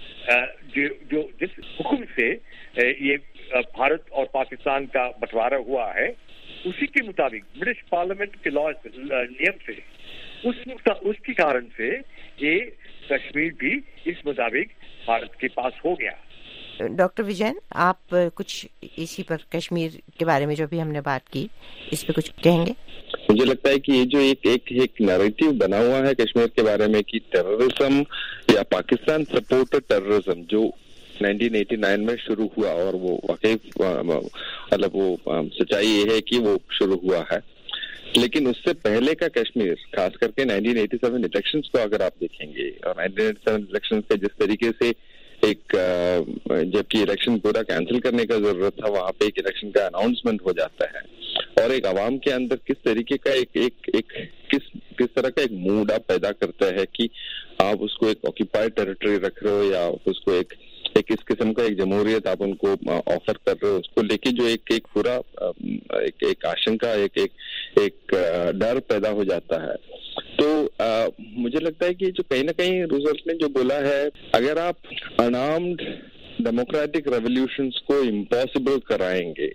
جس حکم سے یہ بھارت اور پاکستان کا بٹوارا ہوا ہے اسی کے مطابق برٹش پارلیمنٹ کے نیم سے اس کے کارن سے یہ کشمیر بھی اس مطابق بھارت کے پاس ہو گیا۔ ڈاکٹر وجین، آپ کچھ اسی پر کشمیر کے بارے میں جو بھی ہم نے بات کی اس پہ کچھ کہیں گے؟ مجھے لگتا ہے کہ یہ جو ایک نیریٹو بنا ہوا ہے کشمیر کے بارے میں کہ ٹیررزم یا پاکستان سپورٹڈ ٹیررزم جو 1989 میں شروع ہوا، اور وہ واقعی مطلب وہ سچائی یہ ہے کہ وہ شروع ہوا ہے، لیکن اس سے پہلے کا کشمیر خاص کر کے 1987 الیکشنز کو اگر آپ دیکھیں گے، اور 1987 الیکشنز کا جس طریقے سے ایک جبکہ الیکشن پورا کینسل کرنے کا ضرورت تھا، وہاں پہ ایک الیکشن کا اناؤنسمنٹ ہو جاتا ہے، اور ایک عوام کے اندر کس طریقے کا کس طرح کا ایک موڈ آپ پیدا کرتا ہے کہ آپ اس کو ایک آکیپائڈ ٹیریٹری رکھ رہے ہو یا اس کو ایک اس قسم کا ایک جمہوریت آپ ان کو آفر کر رہے ہو، اس کو لے کے جو ایک پورا ایک آشنکا ایک ڈر پیدا ہو جاتا ہے۔ تو مجھے لگتا ہے کہ جو کہیں نہ کہیں روزولٹ نے جو بولا ہے، اگر آپ انارمڈ ڈیموکریٹک ریولیوشنز کو امپاسبل کرائیں گے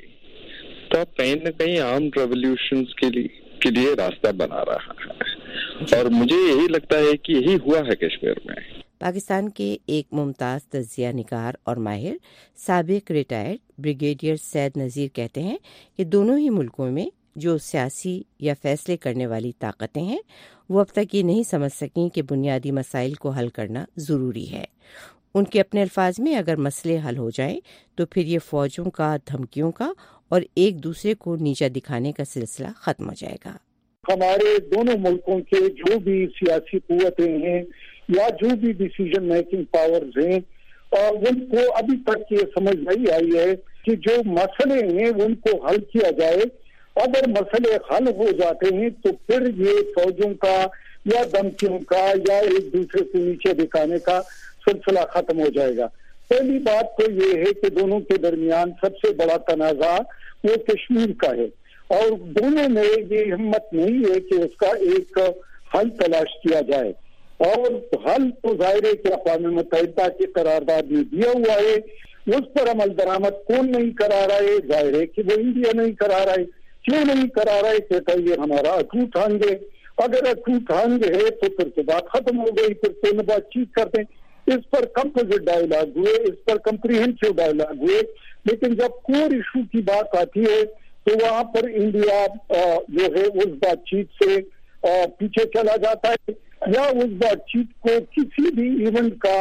تو آپ کہیں نہ کہیں آرمڈ ریولیوشنز کے لیے راستہ بنا رہا ہے، اور مجھے یہی لگتا ہے کہ یہی ہوا ہے کشمیر میں۔ پاکستان کے ایک ممتاز تجزیہ نگار اور ماہر سابق ریٹائرڈ بریگیڈیئر سید نذیر کہتے ہیں کہ دونوں ہی ملکوں میں جو سیاسی یا فیصلے کرنے والی طاقتیں ہیں وہ اب تک یہ نہیں سمجھ سکیں کہ بنیادی مسائل کو حل کرنا ضروری ہے۔ ان کے اپنے الفاظ میں اگر مسئلے حل ہو جائیں تو پھر یہ فوجوں کا، دھمکیوں کا اور ایک دوسرے کو نیچا دکھانے کا سلسلہ ختم ہو جائے گا۔ ہمارے دونوں ملکوں کے جو بھی سیاسی قوتیں ہیں یا جو بھی ڈیسیجن میکنگ پاورز ہیں، اور ان کو ابھی تک یہ سمجھ نہیں آئی ہے کہ جو مسئلے ہیں ان کو حل کیا جائے۔ اگر مسئلے حل ہو جاتے ہیں تو پھر یہ فوجوں کا یا دھمکیوں کا یا ایک دوسرے کو نیچے دکھانے کا سلسلہ ختم ہو جائے گا۔ پہلی بات تو یہ ہے کہ دونوں کے درمیان سب سے بڑا تنازع وہ کشمیر کا ہے، اور دونوں میں یہ ہمت نہیں ہے کہ اس کا ایک حل تلاش کیا جائے، اور حل تو ظاہر ہے کہ اقوام متحدہ کی قرارداد میں دیا ہوا ہے، اس پر عمل درآمد کون نہیں کرا رہا ہے؟ ظاہر ہے کہ وہ انڈیا نہیں کرا رہا ہے۔ کیوں نہیں کرا رہا ہے؟ کہتا ہے یہ ہمارا اٹوٹ ہنگ ہے۔ اگر اٹوٹ ہنگ ہے تو پھر تو بات ختم ہو گئی، پھر کوئی بات چیت کرتے ہیں۔ اس پر کمپوزٹ ڈائیلاگ ہوئے، اس پر کمپریہنسو ڈائیلاگ ہوئے، لیکن جب کور ایشو کی بات آتی ہے تو وہاں پر انڈیا جو ہے اس بات چیت سے پیچھے چلا جاتا ہے، یا اس بات چیت کو کسی بھی ایونٹ کا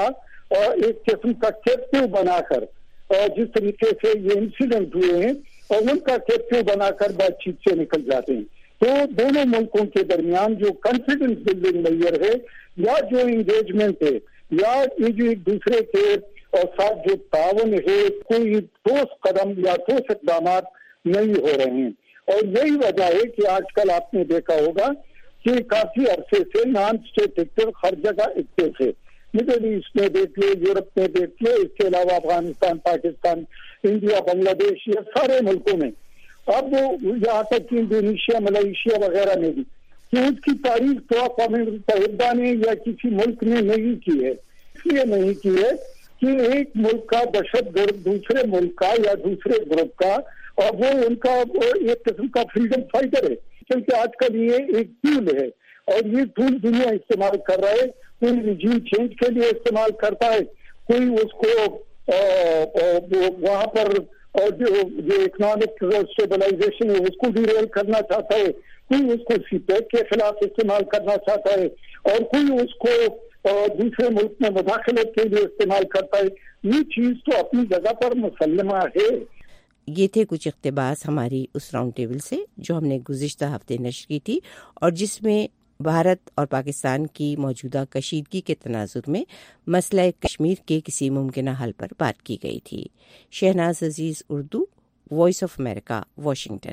ایک قسم کا کیپٹیو بنا کر، جس طریقے سے یہ انسیڈنٹ ہوئے ہیں، اور ان کا کیپٹیو بنا کر بات چیت سے نکل جاتے ہیں۔ تو دونوں ملکوں کے درمیان جو کانفیڈنس بلڈنگ لیئر ہے یا جو انگیجمنٹ ہے یا یہ جو ایک دوسرے کے اور ساتھ جو تعاون ہے کوئی ٹھوس قدم یا ٹھوس اقدامات نہیں ہو رہے ہیں. اور یہی وجہ ہے کہ آج کل آپ نے دیکھا ہوگا کہ کافی عرصے سے نان اسٹیٹ ایکٹر ہر جگہ ایکٹیو ہے. مڈل ایسٹ میں دیکھ لیں، یورپ میں دیکھ لیں، اس کے علاوہ افغانستان، پاکستان، انڈیا، بنگلہ دیش، یہ سارے ملکوں میں، اب یہاں تک کہ انڈونیشیا، ملائیشیا وغیرہ میں بھی، کہ اس کی تعریف تو اقوام متحدہ نے یا کسی ملک نے نہیں کی ہے. اس لیے نہیں کی ہے کہ ایک ملک کا دہشت گرد دوسرے ملک کا یا دوسرے گروپ کا، اور وہ ان کا ایک قسم کا فریڈم فائٹر ہے، کیونکہ آج کل یہ ایک ٹول ہے اور یہ ٹول دنیا استعمال کر رہا ہے. کوئی رجیم چینج کے لیے استعمال کرتا ہے، کوئی اس کو وہاں پر جو اکنامک اسٹیبلائزیشن ہے اس کو ڈیریل کرنا چاہتا ہے، کوئی اس کو سی پیک کے خلاف استعمال کرنا چاہتا ہے، اور کوئی اس کو دوسرے ملک میں مداخلت کے لیے استعمال کرتا ہے. یہ چیز تو اپنی جگہ پر مسلمہ ہے. یہ تھے کچھ اقتباس ہماری اس راؤنڈ ٹیبل سے جو ہم نے گزشتہ ہفتے نشر کی تھی، اور جس میں بھارت اور پاکستان کی موجودہ کشیدگی کے تناظر میں مسئلہ کشمیر کے کسی ممکنہ حل پر بات کی گئی تھی. Shahnaz Aziz, Urdu, voice of America, Washington.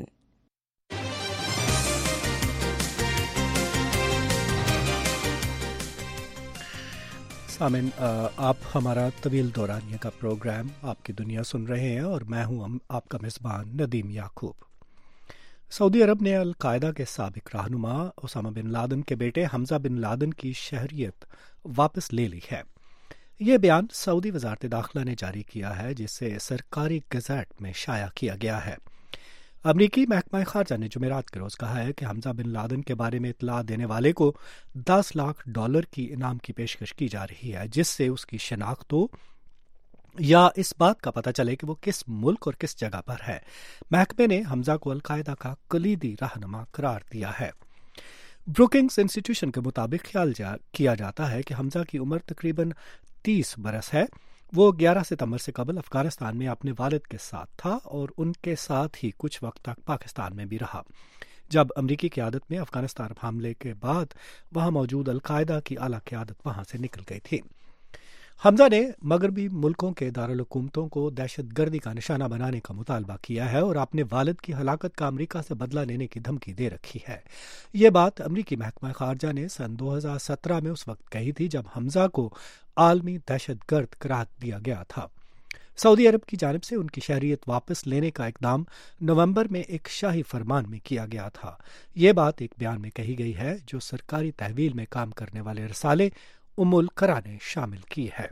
سامن، آپ ہمارا طویل دورانیہ کا پروگرام آپ کی دنیا سن رہے ہیں اور میں ہوں آپ کا میزبان ندیم یعقوب. سعودی عرب نے القاعدہ کے سابق رہنما اسامہ بن لادن کے بیٹے حمزہ بن لادن کی شہریت واپس لے لی ہے. یہ بیان سعودی وزارت داخلہ نے جاری کیا ہے، جسے سرکاری گزٹ میں شائع کیا گیا ہے. امریکی محکمہ خارجہ نے جمعرات کے روز کہا ہے کہ حمزہ بن لادن کے بارے میں اطلاع دینے والے کو $10 لاکھ کی انعام کی پیشکش کی جا رہی ہے، جس سے اس کی شناخت ہو یا اس بات کا پتہ چلے کہ وہ کس ملک اور کس جگہ پر ہے. محکمے نے حمزہ کو القاعدہ کا کلیدی رہنما قرار دیا ہے. بروکنگز انسٹیٹیوشن کے مطابق خیال کیا جاتا ہے کہ حمزہ کی عمر تقریباً 30 برس ہے. وہ 11 ستمبر سے قبل افغانستان میں اپنے والد کے ساتھ تھا اور ان کے ساتھ ہی کچھ وقت تک پاکستان میں بھی رہا. جب امریکی قیادت میں افغانستان حملے کے بعد وہاں موجود القاعدہ کی اعلیٰ قیادت وہاں سے نکل گئی تھی. حمزہ نے مغربی ملکوں کے دارالحکومتوں کو دہشت گردی کا نشانہ بنانے کا مطالبہ کیا ہے اور اپنے والد کی ہلاکت کا امریکہ سے بدلہ لینے کی دھمکی دے رکھی ہے. یہ بات امریکی محکمہ خارجہ نے سن 2017 میں اس وقت کہی تھی جب حمزہ کو عالمی دہشت گرد قرار دیا گیا تھا. سعودی عرب کی جانب سے ان کی شہریت واپس لینے کا اقدام نومبر میں ایک شاہی فرمان میں کیا گیا تھا. یہ بات ایک بیان میں کہی گئی ہے جو سرکاری تحویل میں کام کرنے والے رسالے القرا نے شامل کی ہے.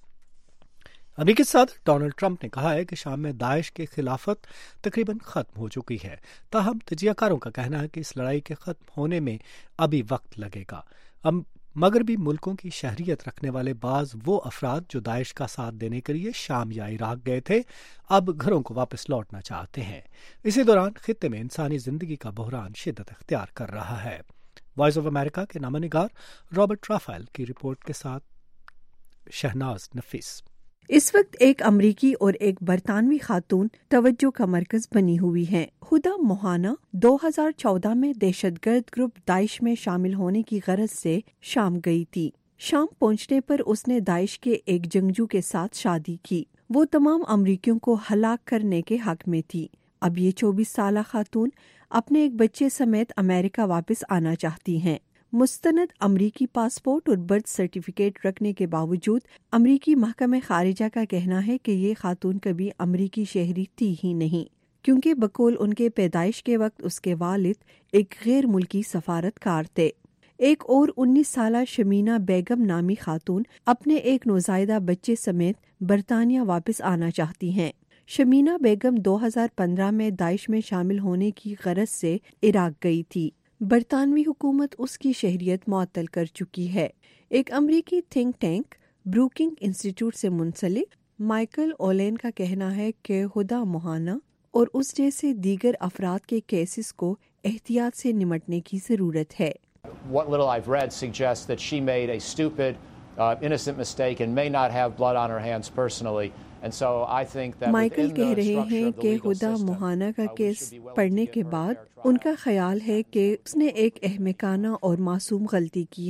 امریکی صدر ڈونلڈ ٹرمپ نے کہا ہے کہ شام میں داعش کی خلافت تقریباً ختم ہو چکی ہے، تاہم تجزیہ کاروں کا کہنا ہے کہ اس لڑائی کے ختم ہونے میں ابھی وقت لگے گا. مغربی ملکوں کی شہریت رکھنے والے بعض وہ افراد جو داعش کا ساتھ دینے کے لیے شام یا عراق گئے تھے اب گھروں کو واپس لوٹنا چاہتے ہیں. اسی دوران خطے میں انسانی زندگی کا بحران شدت اختیار کر رہا ہے. وائس آف امریکہ کے نامہ نگار رابرٹ رافائل کی رپورٹ کے ساتھ شہناز نفیس. اس وقت ایک امریکی اور ایک برطانوی خاتون توجہ کا مرکز بنی ہوئی ہیں. ہدا موہانا 2014 میں دہشت گرد گروپ داعش میں شامل ہونے کی غرض سے شام گئی تھی. شام پہنچنے پر اس نے داعش کے ایک جنگجو کے ساتھ شادی کی. وہ تمام امریکیوں کو ہلاک کرنے کے حق میں تھی. اب یہ 24 سالہ خاتون اپنے ایک بچے سمیت امریکہ واپس آنا چاہتی ہیں. مستند امریکی پاسپورٹ اور برتھ سرٹیفکیٹ رکھنے کے باوجود امریکی محکمہ خارجہ کا کہنا ہے کہ یہ خاتون کبھی امریکی شہری تھی ہی نہیں، کیونکہ بقول ان کے پیدائش کے وقت اس کے والد ایک غیر ملکی سفارت کار تھے. ایک اور 19 سالہ شمینہ بیگم نامی خاتون اپنے ایک نوزائیدہ بچے سمیت برطانیہ واپس آنا چاہتی ہیں. شمینہ بیگم 2015 میں داعش میں شامل ہونے کی غرض سے عراق گئی تھی. برطانوی حکومت اس کی شہریت معطل کر چکی ہے. ایک امریکی تھنک ٹینک بروکنگ انسٹیٹیوٹ سے منسلک مائیکل اولین کا کہنا ہے کہ ہدا موہانا اور اس جیسے دیگر افراد کے کیسز کو احتیاط سے نمٹنے کی ضرورت ہے. What little I've read suggests that she made a stupid, innocent mistake and may not have blood on her hands personally. And so I think that Michael کہہ رہے ہیں کہ ہدا موہانا کا کیس پڑھنے کے بعد ان کا خیال ہے کہ اس نے ایک احمقانہ اور معصوم غلطی کی ہے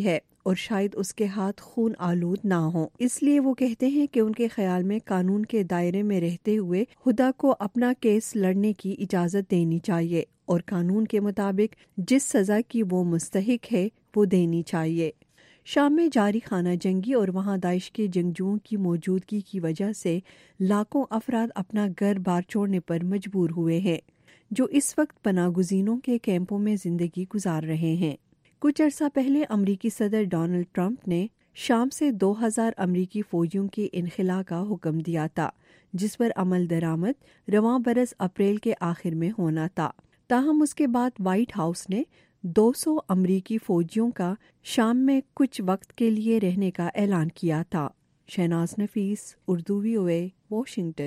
اور شاید اس کے ہاتھ خون آلود نہ ہوں. اس لیے وہ کہتے ہیں کہ ان کے خیال میں قانون کے دائرے میں رہتے ہوئے ہدا کو اپنا کیس لڑنے کی اجازت دینی چاہیے اور قانون کے مطابق جس سزا کی وہ مستحق ہے وہ دینی چاہیے. شام میں جاری خانہ جنگی اور وہاں داعش کے جنگجوؤں کی موجودگی کی وجہ سے لاکھوں افراد اپنا گھر بار چھوڑنے پر مجبور ہوئے ہیں، جو اس وقت پناہ گزینوں کے کیمپوں میں زندگی گزار رہے ہیں. کچھ عرصہ پہلے امریکی صدر ڈونلڈ ٹرمپ نے شام سے 2000 امریکی فوجیوں کے انخلاء کا حکم دیا تھا، جس پر عمل درآمد رواں برس اپریل کے آخر میں ہونا تھا. تاہم اس کے بعد وائٹ ہاؤس نے 200 امریکی فوجیوں کا شام میں کچھ وقت کے لیے رہنے کا اعلان کیا تھا. Shahnaz Nafees, Urdu VOA، Washington.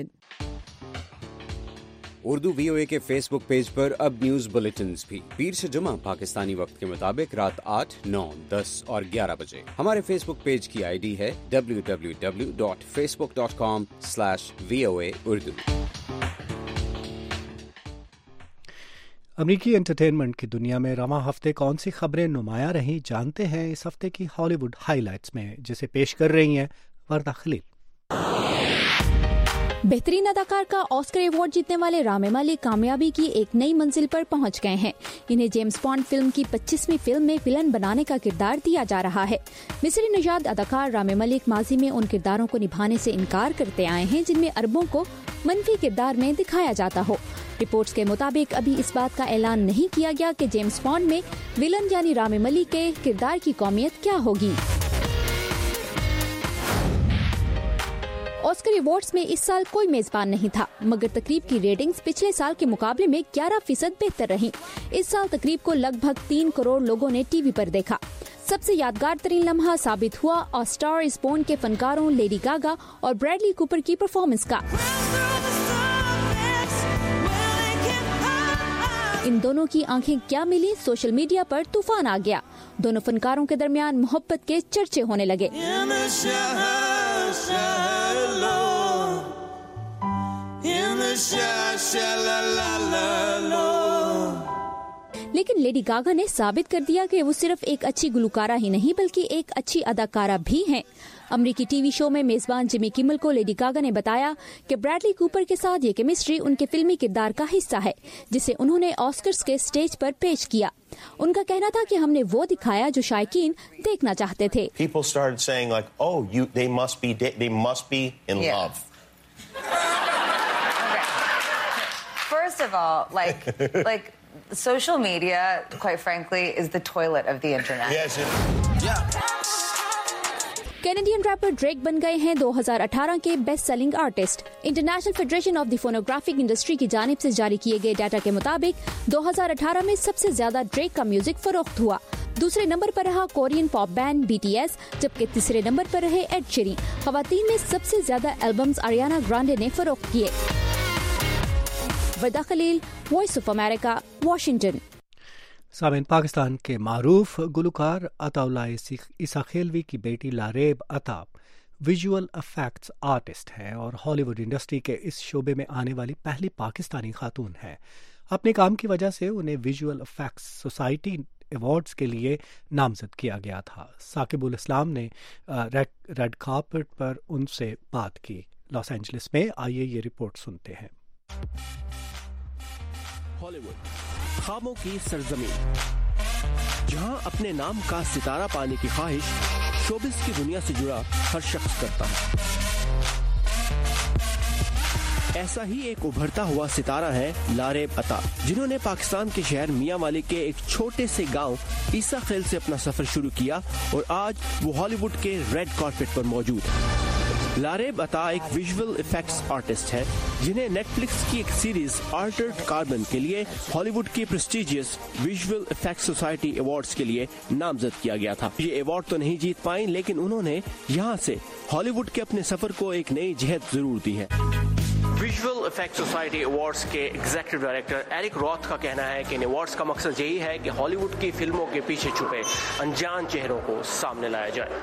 Urdu VOA کے فیس بک پیج پر اب نیوز بلیٹنز بھی پیر سے جمعہ پاکستانی وقت کے مطابق رات 8، 9، 10 اور 11 بجے. ہمارے فیس بک پیج کی ID ہے www.facebook.com/VOA Urdu. امریکی انٹرٹینمنٹ کی دنیا میں رواں ہفتے کون سی خبریں نمایاں رہیں، جانتے ہیں اس ہفتے کی ہالی ووڈ ہائی لائٹس میں، جسے پیش کر رہی ہیں وردہ خلیل. بہترین اداکار کا آسکر ایوارڈ جیتنے والے رامے مالک کامیابی کی ایک نئی منزل پر پہنچ گئے ہیں. انہیں جیمز بانڈ فلم کی 25ویں فلم میں ولن بنانے کا کردار دیا جا رہا ہے. مصری نژاد اداکار رامے مالک ماضی میں ان کرداروں کو نبھانے سے انکار کرتے آئے ہیں جن میں عربوں کو منفی کردار میں دکھایا جاتا ہو. رپورٹس کے مطابق ابھی اس بات کا اعلان نہیں کیا گیا کہ جیمز بانڈ میں ولن یعنی رامے مالک کے کردار کی قومیت کیا ہوگی. آسکر ایوارڈز میں اس سال کوئی میزبان نہیں تھا، مگر تقریب کی ریٹنگز پچھلے سال کے مقابلے میں 11% بہتر رہیں. اس سال تقریب کو لگ بھگ 3 کروڑ لوگوں نے ٹی وی پر دیکھا. سب سے یادگار ترین لمحہ ثابت ہوا A Star Is Born کے فنکاروں لیڈی گاگا اور بریڈلی کوپر کی پرفارمنس کا. ان دونوں کی آنکھیں کیا ملی، سوشل میڈیا پر طوفان آ گیا. دونوں فنکاروں کے درمیان محبت کے چرچے ہونے لگے. لیکن لیڈی گاگا نے ثابت کر دیا کہ وہ صرف ایک اچھی گلوکارہ ہی نہیں بلکہ ایک اچھی اداکارہ بھی ہیں. امریکی ٹی وی شو میں میزبان جمی کیمل کو لیڈی گاگا نے بتایا کہ بریڈلی کوپر کے ساتھ یہ کیمسٹری ان کے فلمی کردار کا حصہ ہے جسے انہوں نے آسکرز کے سٹیج پر پیش کیا. ان کا کہنا تھا کہ ہم نے وہ دکھایا جو شائقین دیکھنا چاہتے تھے. People started saying like, oh, they must be in love. First of all, like social media, quite frankly, is the toilet of the internet. Yes. Canadian rapper Drake بن گئے ہیں 2018 کے best selling artist. International federation of the phonographic industry کی جانب سے جاری کیے گئے ڈیٹا کے مطابق 2018 میں سب سے زیادہ ڈریک کا میوزک فروخت ہوا. دوسرے نمبر پر رہا کورین پاپ بینڈ BTS، جبکہ تیسرے نمبر پر رہے ایڈ شیرین. خواتین میں سب سے زیادہ البمز آریانا گرانڈے نے فروخت کیے. Warda Khalil, voice of America, Washington. سامعین، پاکستان کے معروف گلوکار عطا اللہ عیسیٰ کی بیٹی لاریب عطا ویژول افیکٹس آرٹسٹ ہیں اور ہالی ووڈ انڈسٹری کے اس شعبے میں آنے والی پہلی پاکستانی خاتون ہیں. اپنے کام کی وجہ سے انہیں ویژول افیکٹس سوسائٹی ایوارڈز کے لیے نامزد کیا گیا تھا. ثاقب الاسلام نے ریڈ کارپٹ پر ان سے بات کی لاس اینجلس میں. آئیے یہ رپورٹ سنتے ہیں. ہالی ووڈ خوابوں کی سرزمین، جہاں اپنے نام کا ستارہ پانے کی خواہش شوبز کی دنیا سے جڑا ہر شخص کرتا ہے. ایسا ہی ایک ابھرتا ہوا ستارہ ہے لاریب عطا، جنہوں نے پاکستان کے شہر میاں والی کے ایک چھوٹے سے گاؤں عیسیٰ خیل سے اپنا سفر شروع کیا اور آج وہ ہالی ووڈ کے ریڈ کارپٹ پر موجود ہے. لاریب عطا ایک ویژول ایفیکٹس آرٹسٹ ہے جنہیں نیٹ فلکس کی ایک سیریز آلٹرڈ کاربن کے لیے ہالی ووڈ کی prestigious visual effects society awards کے لیے نامزد کیا گیا تھا. یہ ایوارڈ تو نہیں جیت پائیں، لیکن انہوں نے یہاں سے ہالی ووڈ کے اپنے سفر کو ایک نئی جہت ضرور دی ہے. ویژول ایفیکٹ سوسائٹی ایوارڈز کے ایگزیکٹو ڈائریکٹر ایرک روتھ کا کہنا ہے کہ ان ایوارڈز کا مقصد یہی ہے کہ ہالی ووڈ کی فلموں کے پیچھے چھپے انجان چہروں کو سامنے لایا جائے.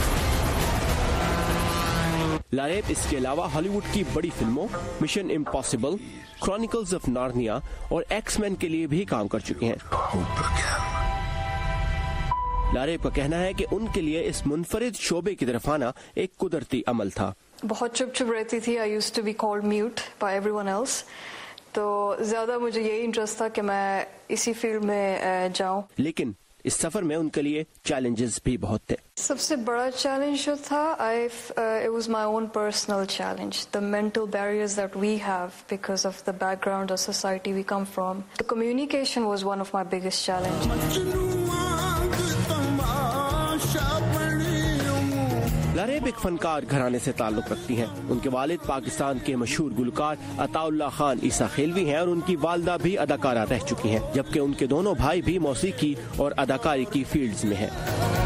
لاریب اس کے علاوہ ہالی ووڈ کی بڑی فلموں mission impossible, chronicles of Narnia اور ایکس مین کے لیے بھی کام کر چکے ہیں. लारेब का कहना है कि उनके लिए इस मुनफरिद शोबे की तरफ आना एक कुदरती अमल था। बहुत चुप चुप रहती थी, I used to be called mute by everyone else, तो ज्यादा मुझे यही इंटरेस्ट था कि मैं इसी फील्ड में जाऊं। लेकिन इस सफर में उनके लिए चैलेंजेस भी बहुत थे। सबसे बड़ा चैलेंज जो था, it was my own personal challenge, the mental barriers that we have because of the background or society we come from. The communication was one of my biggest challenges. Lareb एक फनकार घराने से ताल्लुक रखती हैं। उनके वालिद पाकिस्तान के मशहूर गुलकार अताउल्लाह खान ईसा खेलवी हैं और उनकी वालदा भी अदाकारा रह चुकी हैं, जबकि उनके दोनों भाई भी मौसीकी और अदाकारी की फील्ड्स में हैं।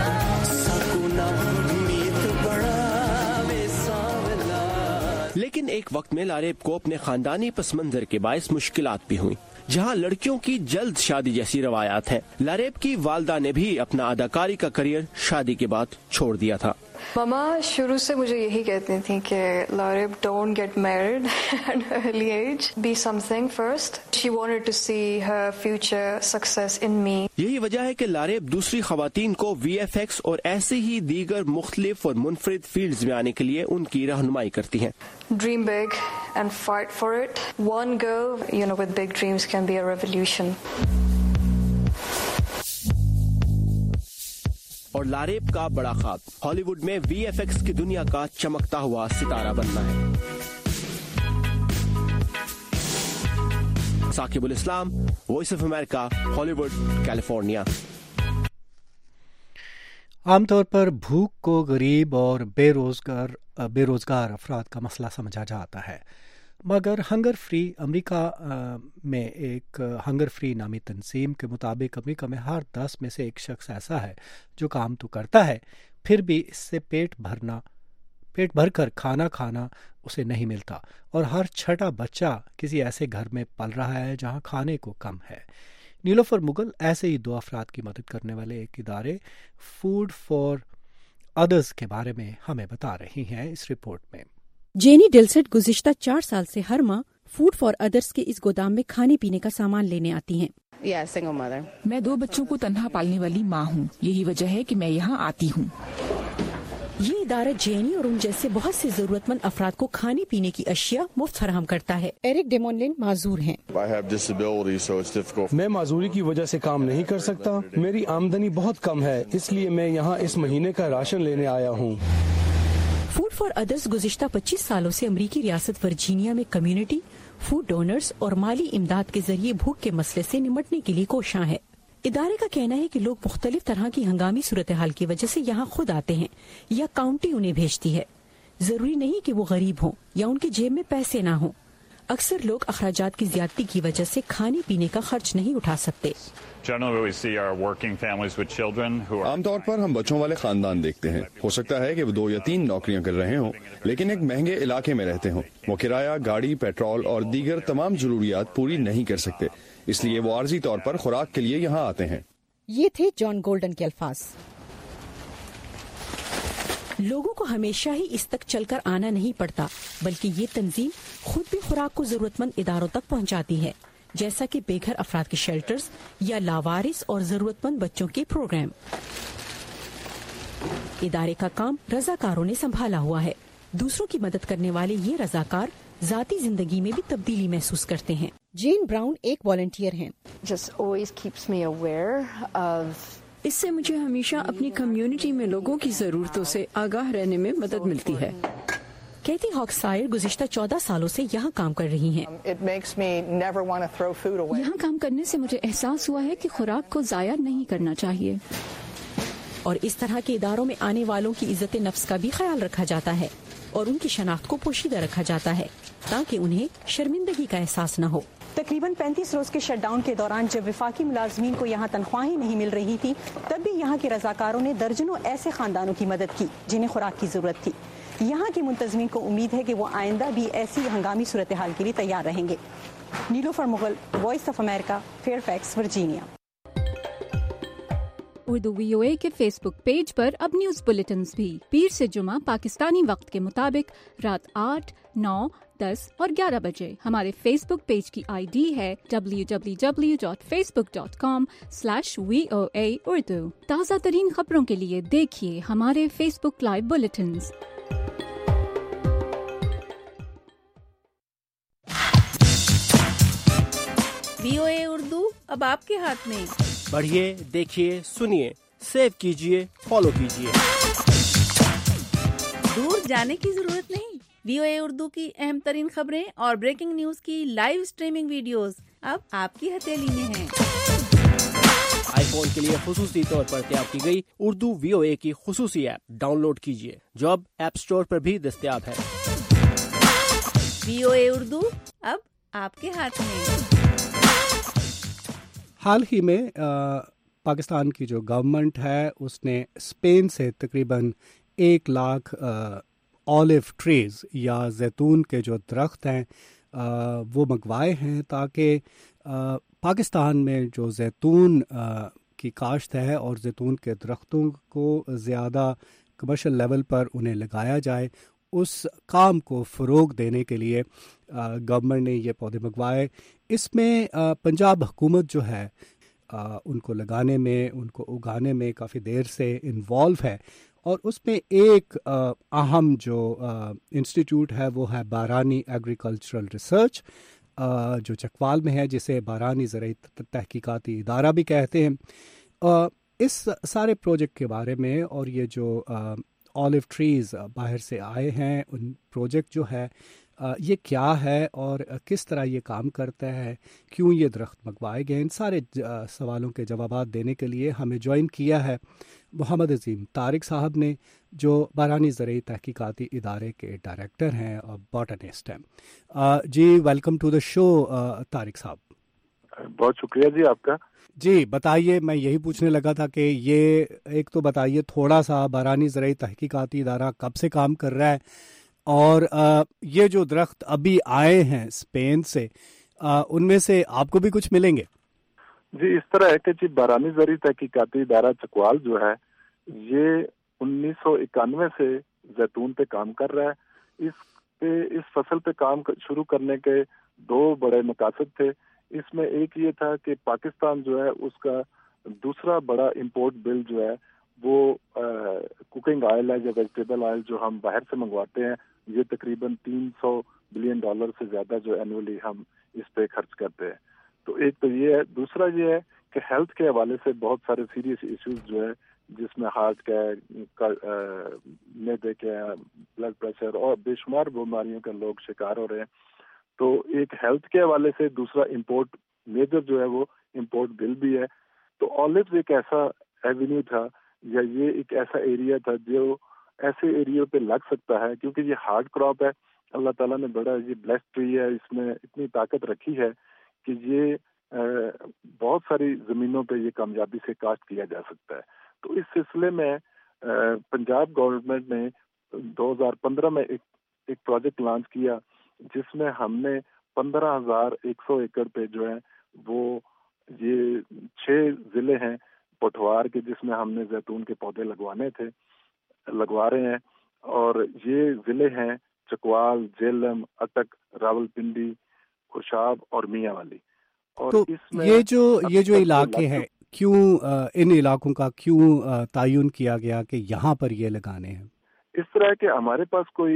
लेकिन एक वक्त में लारेब को अपने खानदानी पस मंजर के बायस मुश्किलात भी हुई, जहां लड़कियों की जल्द शादी जैसी रवायात हैं। लारेब की वालदा ने भी अपना अदाकारी का करियर शादी के बाद छोड़ दिया था। मामा शुरू से मुझे यही कहती थी कि Lareb, don't get married at early age, be something first. She wanted to see her future success in me. यही वजह है कि लारेब दूसरी खवातीन को VFX और ऐसे ही दीगर मुख्तलिफ और मुनफरिद फील्ड्स में आने के लिए उनकी रहनुमाई करती हैं। Dream big and fight for it. One girl, with big dreams can be a revolution. और लारेब का बड़ा ख्वाब हॉलीवुड में VFX की दुनिया का चमकता हुआ सितारा बनना है। Saqibul Islam, voice of America, Hollywood, California. आमतौर पर भूख को गरीब और बेरोजगार अफराद का मसला समझा जाता है, मगर हंगर फ्री अमेरिका में एक हंगर फ्री नामी तंजीम के मुताबिक अमेरिका में हर 10 में से एक शख्स ऐसा है जो काम तो करता है, फिर भी इससे पेट भरकर खाना उसे नहीं मिलता, और हर छठा बच्चा किसी ऐसे घर में पल रहा है जहां खाने को कम है। नीलोफर मुगल ऐसे ही 2 अफराद की मदद करने वाले एक इदारे फूड फॉर अदर्स के बारे में हमें बता रही हैं इस रिपोर्ट में। जेनी डिल्सेट गुज़िश्ता 4 साल से हर माह फूड फॉर अदर्स के इस गोदाम में खाने पीने का सामान लेने आती हैं। Single mother. मैं 2 बच्चों को तन्हा पालने वाली माँ हूँ, यही वजह है कि मैं यहाँ आती हूँ। ये इदारा जेनी और उन जैसे बहुत से जरूरतमंद अफराद को खाने पीने की अशिया मुफ्त फराहम करता है। एरिक डेमोनलिन माजूर हैं। मैं माजूरी की वजह से काम नहीं कर सकता, मेरी आमदनी बहुत कम है, इसलिए मैं यहाँ इस महीने का राशन लेने आया हूँ। फूड फॉर अदर्स गुज़िश्ता 25 सालों से अमरीकी रियासत वर्जीनिया में कम्युनिटी, फूड डोनर्स और माली इमदाद के जरिए भूख के मसले से निमटने के लिए कोशां है। इदारे का कहना है कि लोग मुख्तलिफ तरह की हंगामी सूरत हाल की वजह से यहाँ खुद आते हैं या काउंटी उन्हें भेजती है। जरूरी नहीं कि वो गरीब हों या उनके जेब में पैसे ना हों। अक्सर लोग अखराजात की ज्यादती की वजह से खाने पीने का खर्च नहीं उठा सकते। आमतौर पर हम बच्चों वाले खानदान देखते हैं। हो सकता है कि वो 2 या 3 नौकरियां कर रहे हों, लेकिन एक महंगे इलाके में रहते हों। वो किराया, गाड़ी, पेट्रोल और दीगर तमाम जरूरियात पूरी नहीं कर सकते, इसलिए वो आर्जी तौर पर खुराक के लिए यहाँ आते हैं। ये थे जॉन गोल्डन के अल्फाज। लोगों को हमेशा ही इस तक चलकर आना नहीं पड़ता, बल्कि ये तंजीम खुद भी खुराक को जरूरतमंद इदारों तक पहुंचाती है, जैसा कि बेघर अफराद के शेल्टर्स या लावारिस और जरूरतमंद बच्चों के प्रोग्राम। इदारे का काम रजाकारों ने संभाला हुआ है। दूसरों की मदद करने वाले ये रजाकार जाती जिंदगी में भी तब्दीली महसूस करते हैं। जेन ब्राउन एक वॉलंटियर हैं। इससे मुझे हमेशा अपनी कम्युनिटी में लोगों की जरूरतों से आगाह रहने में मदद मिलती है। कैथी हॉक्सायर गुज़िश्ता 14 सालों से यहाँ काम कर रही हैं। यहाँ काम करने से मुझे एहसास हुआ है कि खुराक को जाया नहीं करना चाहिए। और इस तरह के इदारों में आने वालों की इज्जत नफ्स का भी ख्याल रखा जाता है और उनकी शनाख्त को पोशीदा रखा जाता है ताकि उन्हें शर्मिंदगी का एहसास न हो। तकरीबन 35 रोज के शटडाउन के दौरान जब वफाकी मुलाजमीन को यहाँ तनख्वाहें नहीं मिल रही थी, तब भी यहाँ के रजाकारों ने दर्जनों ऐसे खानदानों की मदद की जिन्हें खुराक की जरूरत थी। यहाँ के मुंतजमीन को उम्मीद है कि वो आइंदा भी ऐसी हंगामी सूरत हाल के लिए तैयार रहेंगे। Nilofar Mughal, voice of America, Fairfax, Virginia. Urdu VOA के फेसबुक पेज पर अब न्यूज बुलेटिन्स भी पीर से जुमा पाकिस्तानी वक्त के मुताबिक रात 8, 9, 10 और 11 बजे। हमारे फेसबुक पेज की ID है www.facebook.com/VOA उर्दू। ताज़ा तरीन खबरों के लिए देखिए हमारे Facebook live bulletins. VOA Urdu अब आपके हाथ में। बढ़िए, देखिए, सुनिए, सेव कीजिए, फॉलो कीजिए। दूर जाने की जरूरत नहीं। VOA उर्दू की अहम तरीन खबरें और ब्रेकिंग न्यूज की लाइव स्ट्रीमिंग वीडियोस अब आपकी हथेली में हैं। आईफोन के लिए खुसूसी तौर पर तैयार की गई उर्दू VOA की खुसूसी ऐप डाउनलोड कीजिए, जो अब ऐप स्टोर पर भी दस्तयाब है। VOA उर्दू अब आपके हाथ में। हाल ही में पाकिस्तान की जो गवर्नमेंट है उसने स्पेन से तकरीबन 1 लाख ऑलिव ट्रीज़ या जैतून के जो दरख्त हैं वो मंगवाए हैं, ताकि पाकिस्तान में जो जैतून की काश्त है और जैतून के दरख्तों को ज़्यादा कमर्शियल लेवल पर उन्हें लगाया जाए, उस काम को फ़रोग देने के लिए गवर्नमेंट ने ये पौधे मंगवाए। इसमें पंजाब हुकूमत जो है उनको लगाने में, उनको उगाने में काफ़ी देर से इन्वॉल्व है, और उसमें एक अहम जो इंस्टीट्यूट है वो है बारानी एग्रीकल्चरल रिसर्च, जो चकवाल में है, जिसे बारानी ज़राई तहकीकाती इदारा भी कहते हैं। इस सारे प्रोजेक्ट के बारे में और ये जो ऑलिव ट्रीज़ बाहर से आए हैं, उन प्रोजेक्ट जो है ये क्या है और किस तरह ये काम करता है, क्यों ये दरख्त मंगवाए गए, इन सारे सवालों के जवाब देने के लिए हमें ज्वाइन किया है मोहम्मद अजीम तारिक साहब ने, जो बारानी ज़राई तहकीकाती इदारे के डायरेक्टर हैं और बॉटनिस्ट हैं। जी, welcome to the show Tariq sahab. बहुत शुक्रिया जी आपका। जी बताइए, मैं यही पूछने लगा था कि ये एक तो बताइए थोड़ा सा, बारानी ज़राई तहकीकाती इदारा कब से काम कर रहा है, और ये जो दरख्त अभी आए हैं स्पेन से, उनमें से आपको भी कुछ मिलेंगे? जी, इस तरह है कि जी बारानी ज़राई तहकीकाती इदारा चकवाल जो है ये 1991 से जैतून पे काम कर रहा है। इस फसल पे काम शुरू करने के 2 बड़े मकासद थे। इसमें एक ये था कि पाकिस्तान जो है उसका दूसरा बड़ा इंपोर्ट बिल जो है वो कुकिंग ऑयल है या वेजिटेबल ऑयल जो हम बाहर से मंगवाते हैं, ये तकरीबन $300 बिलियन से ज्यादा जो एनुअली हम इस पे खर्च करते हैं। तो एक तो ये है। दूसरा ये है कि हेल्थ के हवाले से बहुत सारे सीरियस इश्यूज जो है, जिसमें हार्ट के, मैदे के, ब्लड प्रेशर और बेशुमार बीमारियों के लोग शिकार हो रहे हैं। तो एक हेल्थ के हवाले से दूसरा इंपोर्ट मेजर जो है वो इंपोर्ट बिल भी है। तो ऑलिव्स एक ऐसा एवेन्यू था, या ये एक ऐसा एरिया था जो ऐसे एरिया पे लग सकता है, क्योंकि ये हार्ड क्रॉप है। अल्लाह ताला ने बड़ा ये ब्लेस्ड ट्री है, इसमें इतनी ताकत रखी है कि ये बहुत सारी जमीनों पे ये कामयाबी से काश्त किया जा सकता है। तो इस सिलसिले में पंजाब गवर्नमेंट ने 2015 में एक प्रोजेक्ट लॉन्च किया, जिसमें हमने 15,100 एकड़ पे जो है वो ये 6 जिले हैं पोठवार के, जिसमें हमने जैतून के पौधे लगवा रहे हैं। और ये जिले हैं चकवाल, झेलम, अटक, रावलपिंडी, खुशाब और मियांवाली। और तो इसमें ये जो इलाके हैं, क्यों इन इलाकों का क्यों तायुन किया गया कि यहाँ पर ये लगाने हैं? इस तरह के हमारे पास कोई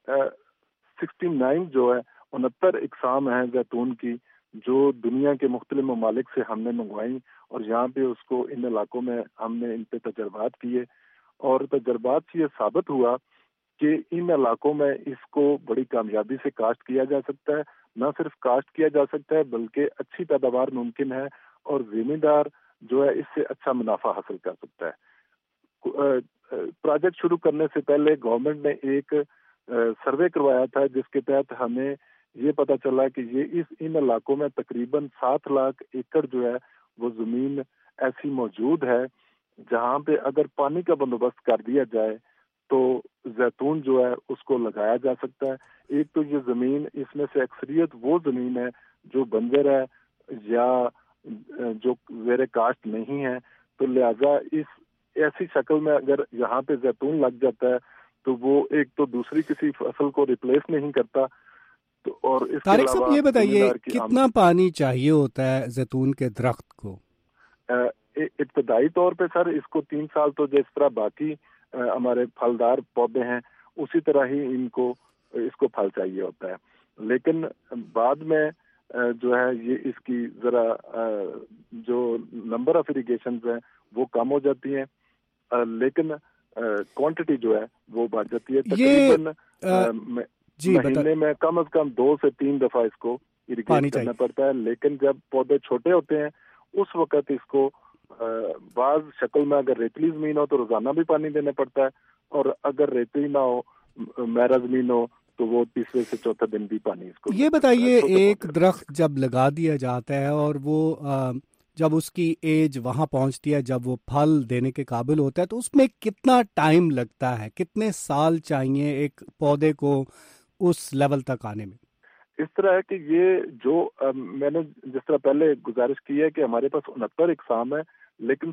69 जो है 69 इकसाम है जैतून की, जो दुनिया के मुख्तलिफ ममालिक से हमने मंगवाई, और यहाँ पे उसको इन इलाकों में हमने इन पे तजर्बात किए, और तजर्बात से ये साबित हुआ कि इन इलाकों में इसको बड़ी कामयाबी से काश्त किया जा सकता है। न सिर्फ काश्त किया जा सकता है बल्कि अच्छी पैदावार मुमकिन है, और जिम्मेदार जो है इससे अच्छा मुनाफा हासिल कर सकता है। प्रोजेक्ट शुरू करने से पहले गवर्नमेंट ने एक सर्वे करवाया था, जिसके तहत हमें ये पता चला कि इन इलाकों में तकरीबन 7 लाख एकड़ जो है वो जमीन ऐसी मौजूद है जहाँ पे अगर पानी का बंदोबस्त कर दिया जाए तो जैतून जो है उसको लगाया जा सकता है। एक तो ये जमीन, इसमें से अक्सरियत वो जमीन है जो बंजर है या जो ज़ेरे काश्त नहीं है, تو لہٰذا اس ایسی شکل میں اگر یہاں پہ زیتون لگ جاتا ہے تو وہ ایک تو دوسری کسی فصل کو ریپلیس نہیں کرتا. تو اور اس طارق صاحب یہ بتائیے کتنا پانی چاہیے ہوتا ہے زیتون کے درخت کو؟ ابتدائی طور پہ سر اس کو 3 سال تو جس طرح باقی ہمارے پھلدار پودے ہیں اسی طرح ہی اس کو پھل چاہیے ہوتا ہے. لیکن بعد میں جو ہے یہ اس کی ذرا جو نمبر آف اریگیشنز ہیں وہ کم ہو جاتی ہیں, لیکن کوانٹٹی جو ہے وہ بڑھ جاتی ہے. تقریباً مہینے میں کم از کم 2 سے 3 دفعہ اس کو اریگیٹ کرنا پڑتا ہے. لیکن جب پودے چھوٹے ہوتے ہیں اس وقت اس کو بعض شکل میں اگر ریتلی زمین ہو تو روزانہ بھی پانی دینا پڑتا ہے, اور اگر ریتلی نہ ہو میرا زمین ہو تو وہ تیسرے سے چوتھے دن بھی پانی اس کو. یہ بتائیے ایک درخت جب لگا دیا جاتا ہے اور وہ جب اس کی ایج وہاں پہنچتی ہے, جب وہ پھل دینے کے قابل ہوتا ہے, تو اس میں کتنا ٹائم لگتا ہے, کتنے سال چاہیے ایک پودے کو اس لیول تک آنے میں؟ اس طرح ہے کہ یہ جو میں نے جس طرح پہلے گزارش کی ہے کہ ہمارے پاس 69 اقسام ہے, لیکن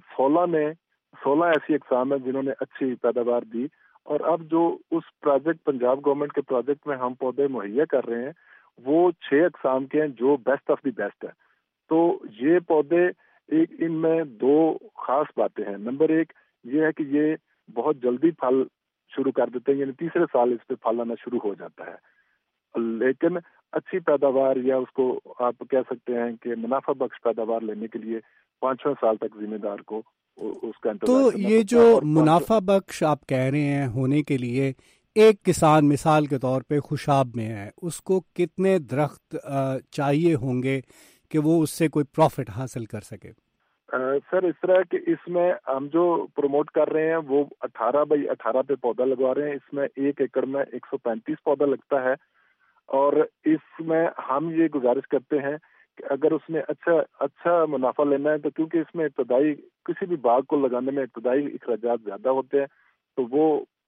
16 ایسی اقسام ہیں جنہوں نے اچھی پیداوار دی. اور اب جو اس پروجیکٹ پنجاب گورنمنٹ کے پروجیکٹ میں ہم پودے مہیا کر رہے ہیں وہ 6 اقسام کے ہیں جو بیسٹ آف دی بیسٹ ہے. تو یہ پودے ان میں 2 خاص باتیں ہیں. نمبر 1 یہ ہے کہ یہ بہت جلدی پھل شروع کر دیتے ہیں, یعنی تیسرے سال اس پہ پھل آنا شروع ہو جاتا ہے. لیکن اچھی پیداوار یا اس کو آپ کہہ سکتے ہیں کہ منافع بخش پیداوار لینے کے لیے 5-6 سال تک ذمہ دار کو اس کا انتظار کرنا. تو یہ جو منافع بخش آپ کہہ رہے ہیں ہونے کے لیے, ایک کسان مثال کے طور پہ خوشاب میں ہے, اس کو کتنے درخت چاہیے ہوں گے کہ وہ اس سے کوئی پروفٹ حاصل کر سکے؟ سر اس طرح کہ اس میں ہم جو پروموٹ کر رہے ہیں وہ 18x18 پہ پودا لگوا رہے ہیں. اس میں 1 ایکڑ میں 135 پودا لگتا ہے, اور اس میں ہم یہ گزارش کرتے ہیں کہ اگر اس نے اچھا منافع لینا ہے تو کیونکہ اس میں ابتدائی کسی بھی باغ کو لگانے میں ابتدائی اخراجات زیادہ ہوتے ہیں, تو وہ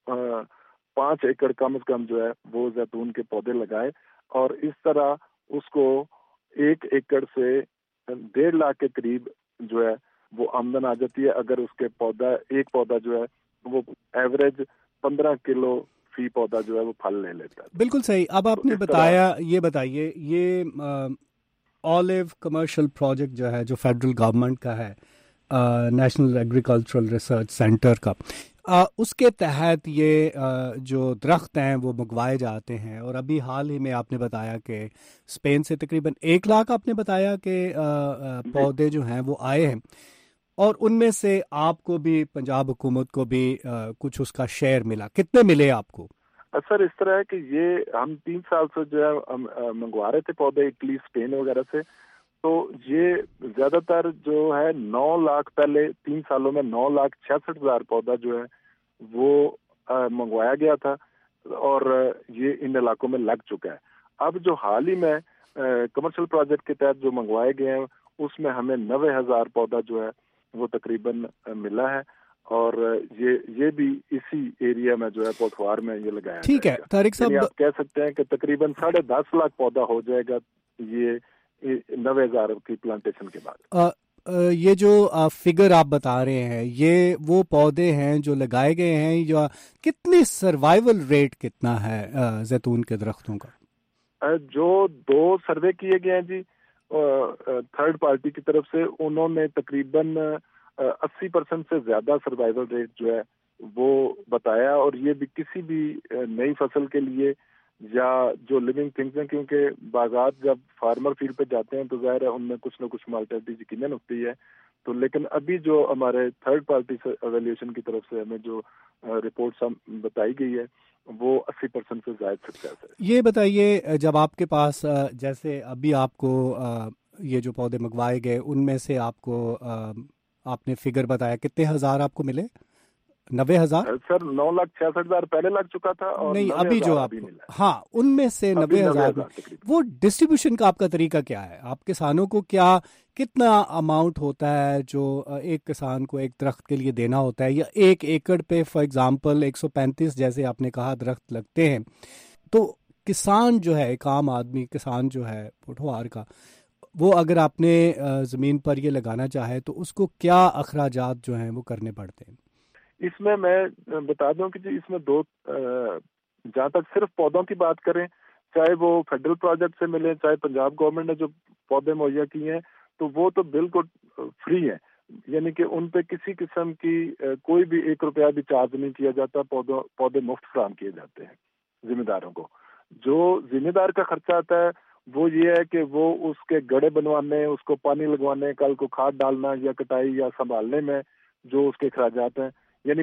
5 ایکڑ کم از کم جو ہے وہ زیتون کے پودے لگائے, اور اس طرح اس کو 1 ایکڑ سے 1.5 لاکھ کے قریب جو ہے وہ آمدن آ جاتی ہے اگر اس کے ایک پودا جو ہے وہ ایوریج 15 کلو فی پودا جو ہے وہ پھل لے لیتا ہے. بالکل صحیح. اب آپ نے بتایا, یہ بتائیے یہ اولیو کمرشل پروجیکٹ جو ہے جو فیڈرل گورنمنٹ کا ہے, نیشنل ایگریکلچرل ریسرچ سینٹر کا, اس کے تحت یہ جو درخت ہیں وہ منگوائے جاتے ہیں, اور ابھی حال ہی میں آپ نے بتایا کہ اسپین سے تقریباً 1 لاکھ آپ نے بتایا کہ پودے جو ہیں وہ آئے ہیں, اور ان میں سے آپ کو بھی پنجاب حکومت کو بھی کچھ اس کا شیئر ملا. کتنے ملے آپ کو؟ سر اس طرح ہے کہ یہ ہم 3 سال سے جو ہے منگوا رہے تھے پودے اٹلی اسپین وغیرہ سے, تو یہ زیادہ تر جو ہے 9 لاکھ پہلے 3 سالوں میں 9,66,000 پودا جو ہے وہ منگوایا گیا تھا, اور یہ ان علاقوں میں لگ چکا ہے. اب جو حال ہی میں کمرشل پروجیکٹ کے تحت جو منگوائے گئے ہیں اس میں ہمیں 90,000 پودا جو ہے وہ تقریباً ملا ہے, اور یہ بھی اسی ایریا میں جو ہے پوٹوار میں یہ لگایا. ٹھیک ہے طارق صاحب, آپ کہہ سکتے ہیں کہ تقریباً 10.5 لاکھ پودا ہو جائے گا یہ 90,000 کی پلانٹیشن کے بعد. یہ جو فگر آپ بتا رہے ہیں یہ وہ پودے ہیں جو لگائے گئے ہیں, یا کتنی سروائیول ریٹ کتنا ہے زیتون کے درختوں کا؟ جو 2 سروے کیے گئے ہیں جی تھرڈ پارٹی کی طرف سے, انہوں نے تقریباً 80% سے زیادہ سروائیول ریٹ جو ہے وہ بتایا, اور یہ بھی کسی بھی نئی فصل کے لیے یا جو لیونگ تھنگس ہیں, کیونکہ باغات جب فارمر فیلڈ پہ جاتے ہیں تو ظاہر ہے ان میں کچھ نہ کچھ مارٹیلٹی یقیناً ہوتی ہے. تو لیکن ابھی جو ہمارے تھرڈ پارٹی سے ایویلیوشن کی طرف سے ہمیں جو رپورٹس بتائی گئی ہے وہ 80% سے زائد سکسیس ہے. یہ بتائیے جب آپ کے پاس جیسے ابھی آپ کو یہ جو پودے منگوائے گئے ان میں سے آپ کو آپ نے فگر بتایا کتنے ہزار آپ کو ملے؟ 90,000 سر 9,66,000 پہلے لگ چکا تھا, اور نہیں ابھی جو آپ ہاں ان میں سے 90,000 وہ ڈسٹریبیوشن کا آپ کا طریقہ کیا ہے؟ آپ کسانوں کو کتنا اماؤنٹ ہوتا ہے جو ایک کسان کو ایک درخت کے لیے دینا ہوتا ہے, یا 1 ایکڑ پہ فار ایگزامپل 135 جیسے آپ نے کہا درخت لگتے ہیں, تو کسان جو ہے ایک عام آدمی کسان جو ہے پٹھوار کا وہ اگر آپ نے زمین پر یہ لگانا چاہے تو اس کو کیا اخراجات جو ہیں وہ کرنے پڑتے ہیں؟ اس میں بتا دوں کہ جی اس میں دو، جہاں تک صرف پودوں کی بات کریں، چاہے وہ فیڈرل پروجیکٹ سے ملے، چاہے پنجاب گورنمنٹ نے جو پودے مہیا کیے ہیں، تو وہ تو بالکل فری ہیں، یعنی کہ ان پہ کسی قسم کی کوئی بھی 1 روپیہ بھی چارج نہیں کیا جاتا، پودے مفت فراہم کیے جاتے ہیں ذمہ داروں کو۔ جو ذمہ دار کا خرچہ آتا ہے وہ یہ ہے کہ وہ اس کے گڑھے بنوانے، اس کو پانی لگوانے، کل کو کھاد ڈالنا یا کٹائی یا سنبھالنے میں جو اس کے اخراجات ہیں، یعنی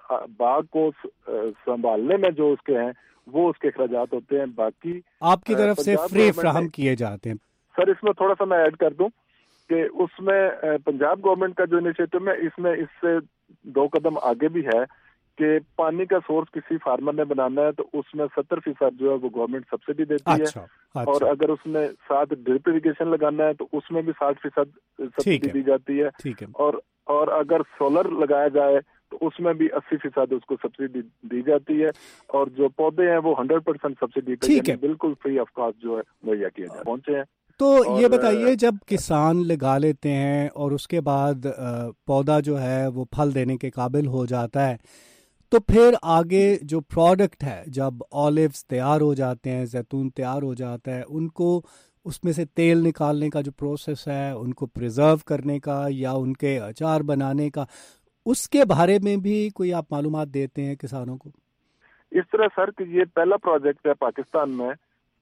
باغ کو سنبھالنے میں جو اس کے ہیں وہ اس کے اخراجات ہوتے ہیں۔ باقی آپ کی طرف سے فری فراہم کیے جاتے ہیں؟ سر اس میں تھوڑا سا میں ایڈ کر دوں کہ اس میں پنجاب گورنمنٹ کا جو انیشیٹو ہے اس سے 2 قدم آگے بھی ہے کہ پانی کا سورس کسی فارمر نے بنانا ہے تو اس میں 70% جو ہے وہ گورنمنٹ سبسڈی دیتی ہے، اور اگر اس نے ساتھ ڈرپ اریگیشن لگانا ہے تو اس میں بھی 60% سبسڈی دی جاتی ہے، اور اگر سولر لگایا جائے تو اس میں بھی 80% اس کو سبسڈی دی جاتی ہے، اور جو پودے ہیں وہ 100% سبسڈی پہ بالکل فری آف کاسٹ جو ہے مہیا کیا جائے پہنچے ہیں۔ تو یہ بتائیے، جب کسان لگا لیتے ہیں اور اس کے بعد پودا جو ہے وہ پھل دینے کے قابل ہو جاتا ہے، تو پھر آگے جو پروڈکٹ ہے، جب اولیوز تیار ہو جاتے ہیں، زیتون تیار ہو جاتا ہے، ان کو اس میں سے تیل نکالنے کا جو پروسیس ہے، ان کو پریزرو کرنے کا یا ان کے اچار بنانے کا، اس کے بارے میں بھی کوئی آپ معلومات دیتے ہیں کسانوں کو؟ اس طرح سر کہ یہ پہلا پروجیکٹ ہے پاکستان میں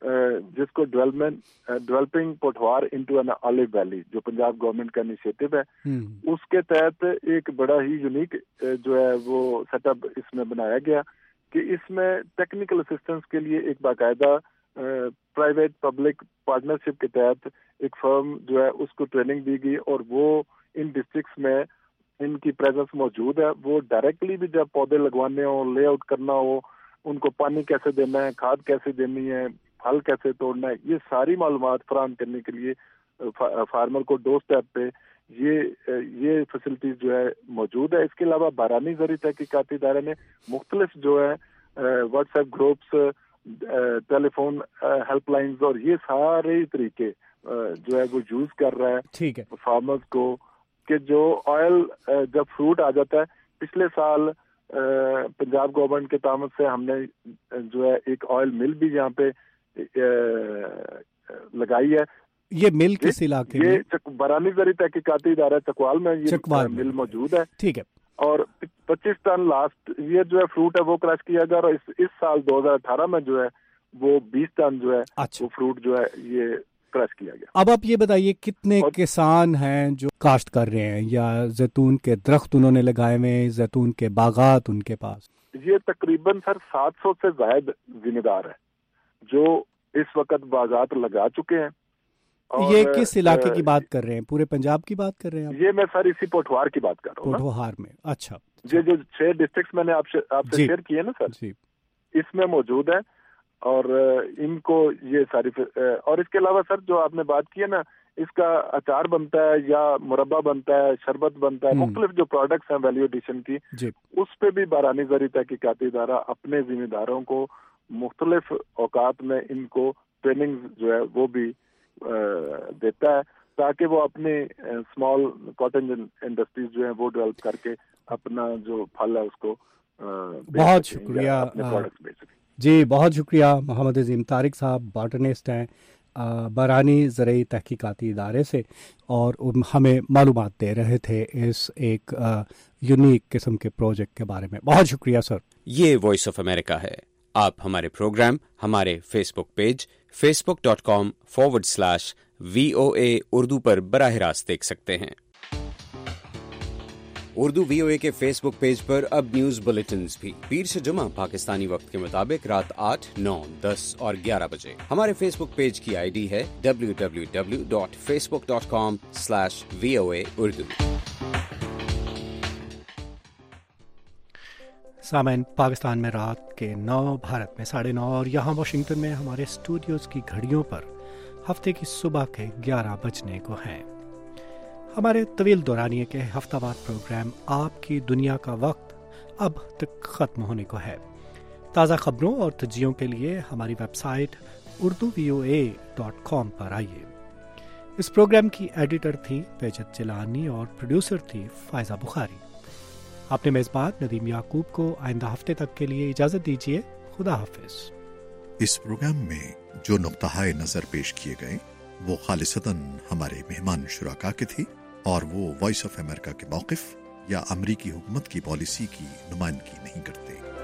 جس کو developing Pothohar into an olive valley, جو پنجاب گورنمنٹ کا انیشیٹو ہے، اس کے تحت ایک بڑا ہی یونیک جو ہے وہ سیٹ اپ اس میں بنایا گیا کہ اس میں ٹیکنیکل اسسٹنس کے لیے ایک باقاعدہ پرائیویٹ پبلک پارٹنرشپ کے تحت ایک فرم جو ہے اس کو ٹریننگ دی گئی، اور وہ ان ڈسٹرکٹس میں ان کی پریزنس موجود ہے۔ وہ ڈائریکٹلی بھی جب پودے لگوانے ہو، لے آؤٹ کرنا ہو، ان کو پانی کیسے دینا ہے، کھاد کیسے دینی ہے، پھل کیسے توڑنا ہے، یہ ساری معلومات فراہم کرنے کے لیے فارمر کو ڈور اسٹیپ پہ یہ فیسلٹیز جو ہے موجود ہے۔ اس کے علاوہ بارانی زرعی تحقیقاتی ادارے نے مختلف جو ہے WhatsApp groups, telephone help lines اور یہ سارے طریقے جو ہے وہ یوز کر رہا ہے فارمرز کو کہ جو آئل جب فروٹ آ جاتا ہے، پچھلے سال پنجاب گورنمنٹ کے تعاون سے ہم نے جو ہے ایک آئل مل بھی یہاں پہ لگائی ہے۔ یہ مل کس علاقے میں؟ یہ بارانی زرعی تحقیقاتی ادارہ چکوال میں یہ مل موجود ہے، ٹھیک ہے، اور 25 ٹن لاسٹ ایئر جو ہے فروٹ ہے وہ کرش کیا گیا، اور اس سال 2018 میں جو ہے وہ 20 ٹن جو ہے وہ فروٹ جو ہے یہ کرش کیا گیا۔ اب آپ یہ بتائیے کتنے کسان ہیں جو کاشت کر رہے ہیں یا زیتون کے درخت انہوں نے لگائے ہوئے، زیتون کے باغات ان کے پاس؟ یہ تقریباً سر 700 سے زائد ذمہ دار ہیں جو اس وقت باغات لگا چکے ہیں۔ یہ کس علاقے کی بات کر رہے ہیں؟ پورے پنجاب کی بات کر رہے ہیں آپ؟ یہ میں سر اسی پوٹھوار کی بات کر رہا ہوں۔ پوٹھوار میں، اچھا۔ یہ جو 6 ڈسٹرکٹس میں نے آپ سے شیئر کیے نا سر، اس میں موجود ہے، اور ان کو یہ ساری، اور اس کے علاوہ سر جو آپ نے بات کی ہے نا، اس کا اچار بنتا ہے یا مربع بنتا ہے، شربت بنتا ہے، مختلف جو پروڈکٹس ہیں ویلیو ایڈیشن کی، اس پہ بھی بارانی زرعی تحقیقاتی ادارہ اپنے ذمہ داروں کو مختلف اوقات میں ان کو ٹریننگ جو ہے وہ بھی دیتا ہے تاکہ وہ اپنے اسمال کاٹن انڈسٹریز جو ہیں وہ ڈیولپ کر کے اپنا جو پھل ہے اس کو بہت شکریہ جی، بہت شکریہ محمد عظیم طارق صاحب، باٹنسٹ ہیں بارانی زرعی تحقیقاتی ادارے سے، اور ہمیں معلومات دے رہے تھے اس ایک یونیک قسم کے پروجیکٹ کے بارے میں۔ بہت شکریہ سر۔ یہ وائس آف امریکہ ہے۔ آپ ہمارے پروگرام ہمارے Facebook page facebook.com/VOA Urdu پر براہ راست دیکھ سکتے ہیں۔ اردو VOA کے فیس بک پیج پر اب نیوز بلیٹنز بھی پیر سے جمعہ پاکستانی وقت کے مطابق رات 8، 9، 10 اور 11 بجے۔ ہمارے فیس بک پیج کی ID ہے www.facebook.com/VOA اردو۔ سامعین، پاکستان میں رات کے 9، بھارت میں 9:30 اور یہاں واشنگٹن میں ہمارے اسٹوڈیوز کی گھڑیوں پر ہفتے کی صبح کے 11 بجنے کو ہیں۔ ہمارے طویل دورانیے کے ہفتہ وار پروگرام آپ کی دنیا کا وقت اب تک ختم ہونے کو ہے۔ تازہ خبروں اور تجزیوں کے لیے ہماری ویب سائٹ urduvoa.com پر آئیے۔ اس پروگرام کی ایڈیٹر تھی بہجت جیلانی اور پروڈیوسر تھی فائزہ بخاری. اپنے میزبان ندیم یعقوب کو آئندہ ہفتے تک کے لیے اجازت دیجیے. خدا حافظ. اس پروگرام میں جو نقطہ نظر پیش کیے گئے وہ خالصتاً ہمارے مہمان شرکاء کے تھے اور وہ وائس آف امریکہ کے موقف یا امریکی حکومت کی پالیسی کی نمائندگی نہیں کرتے.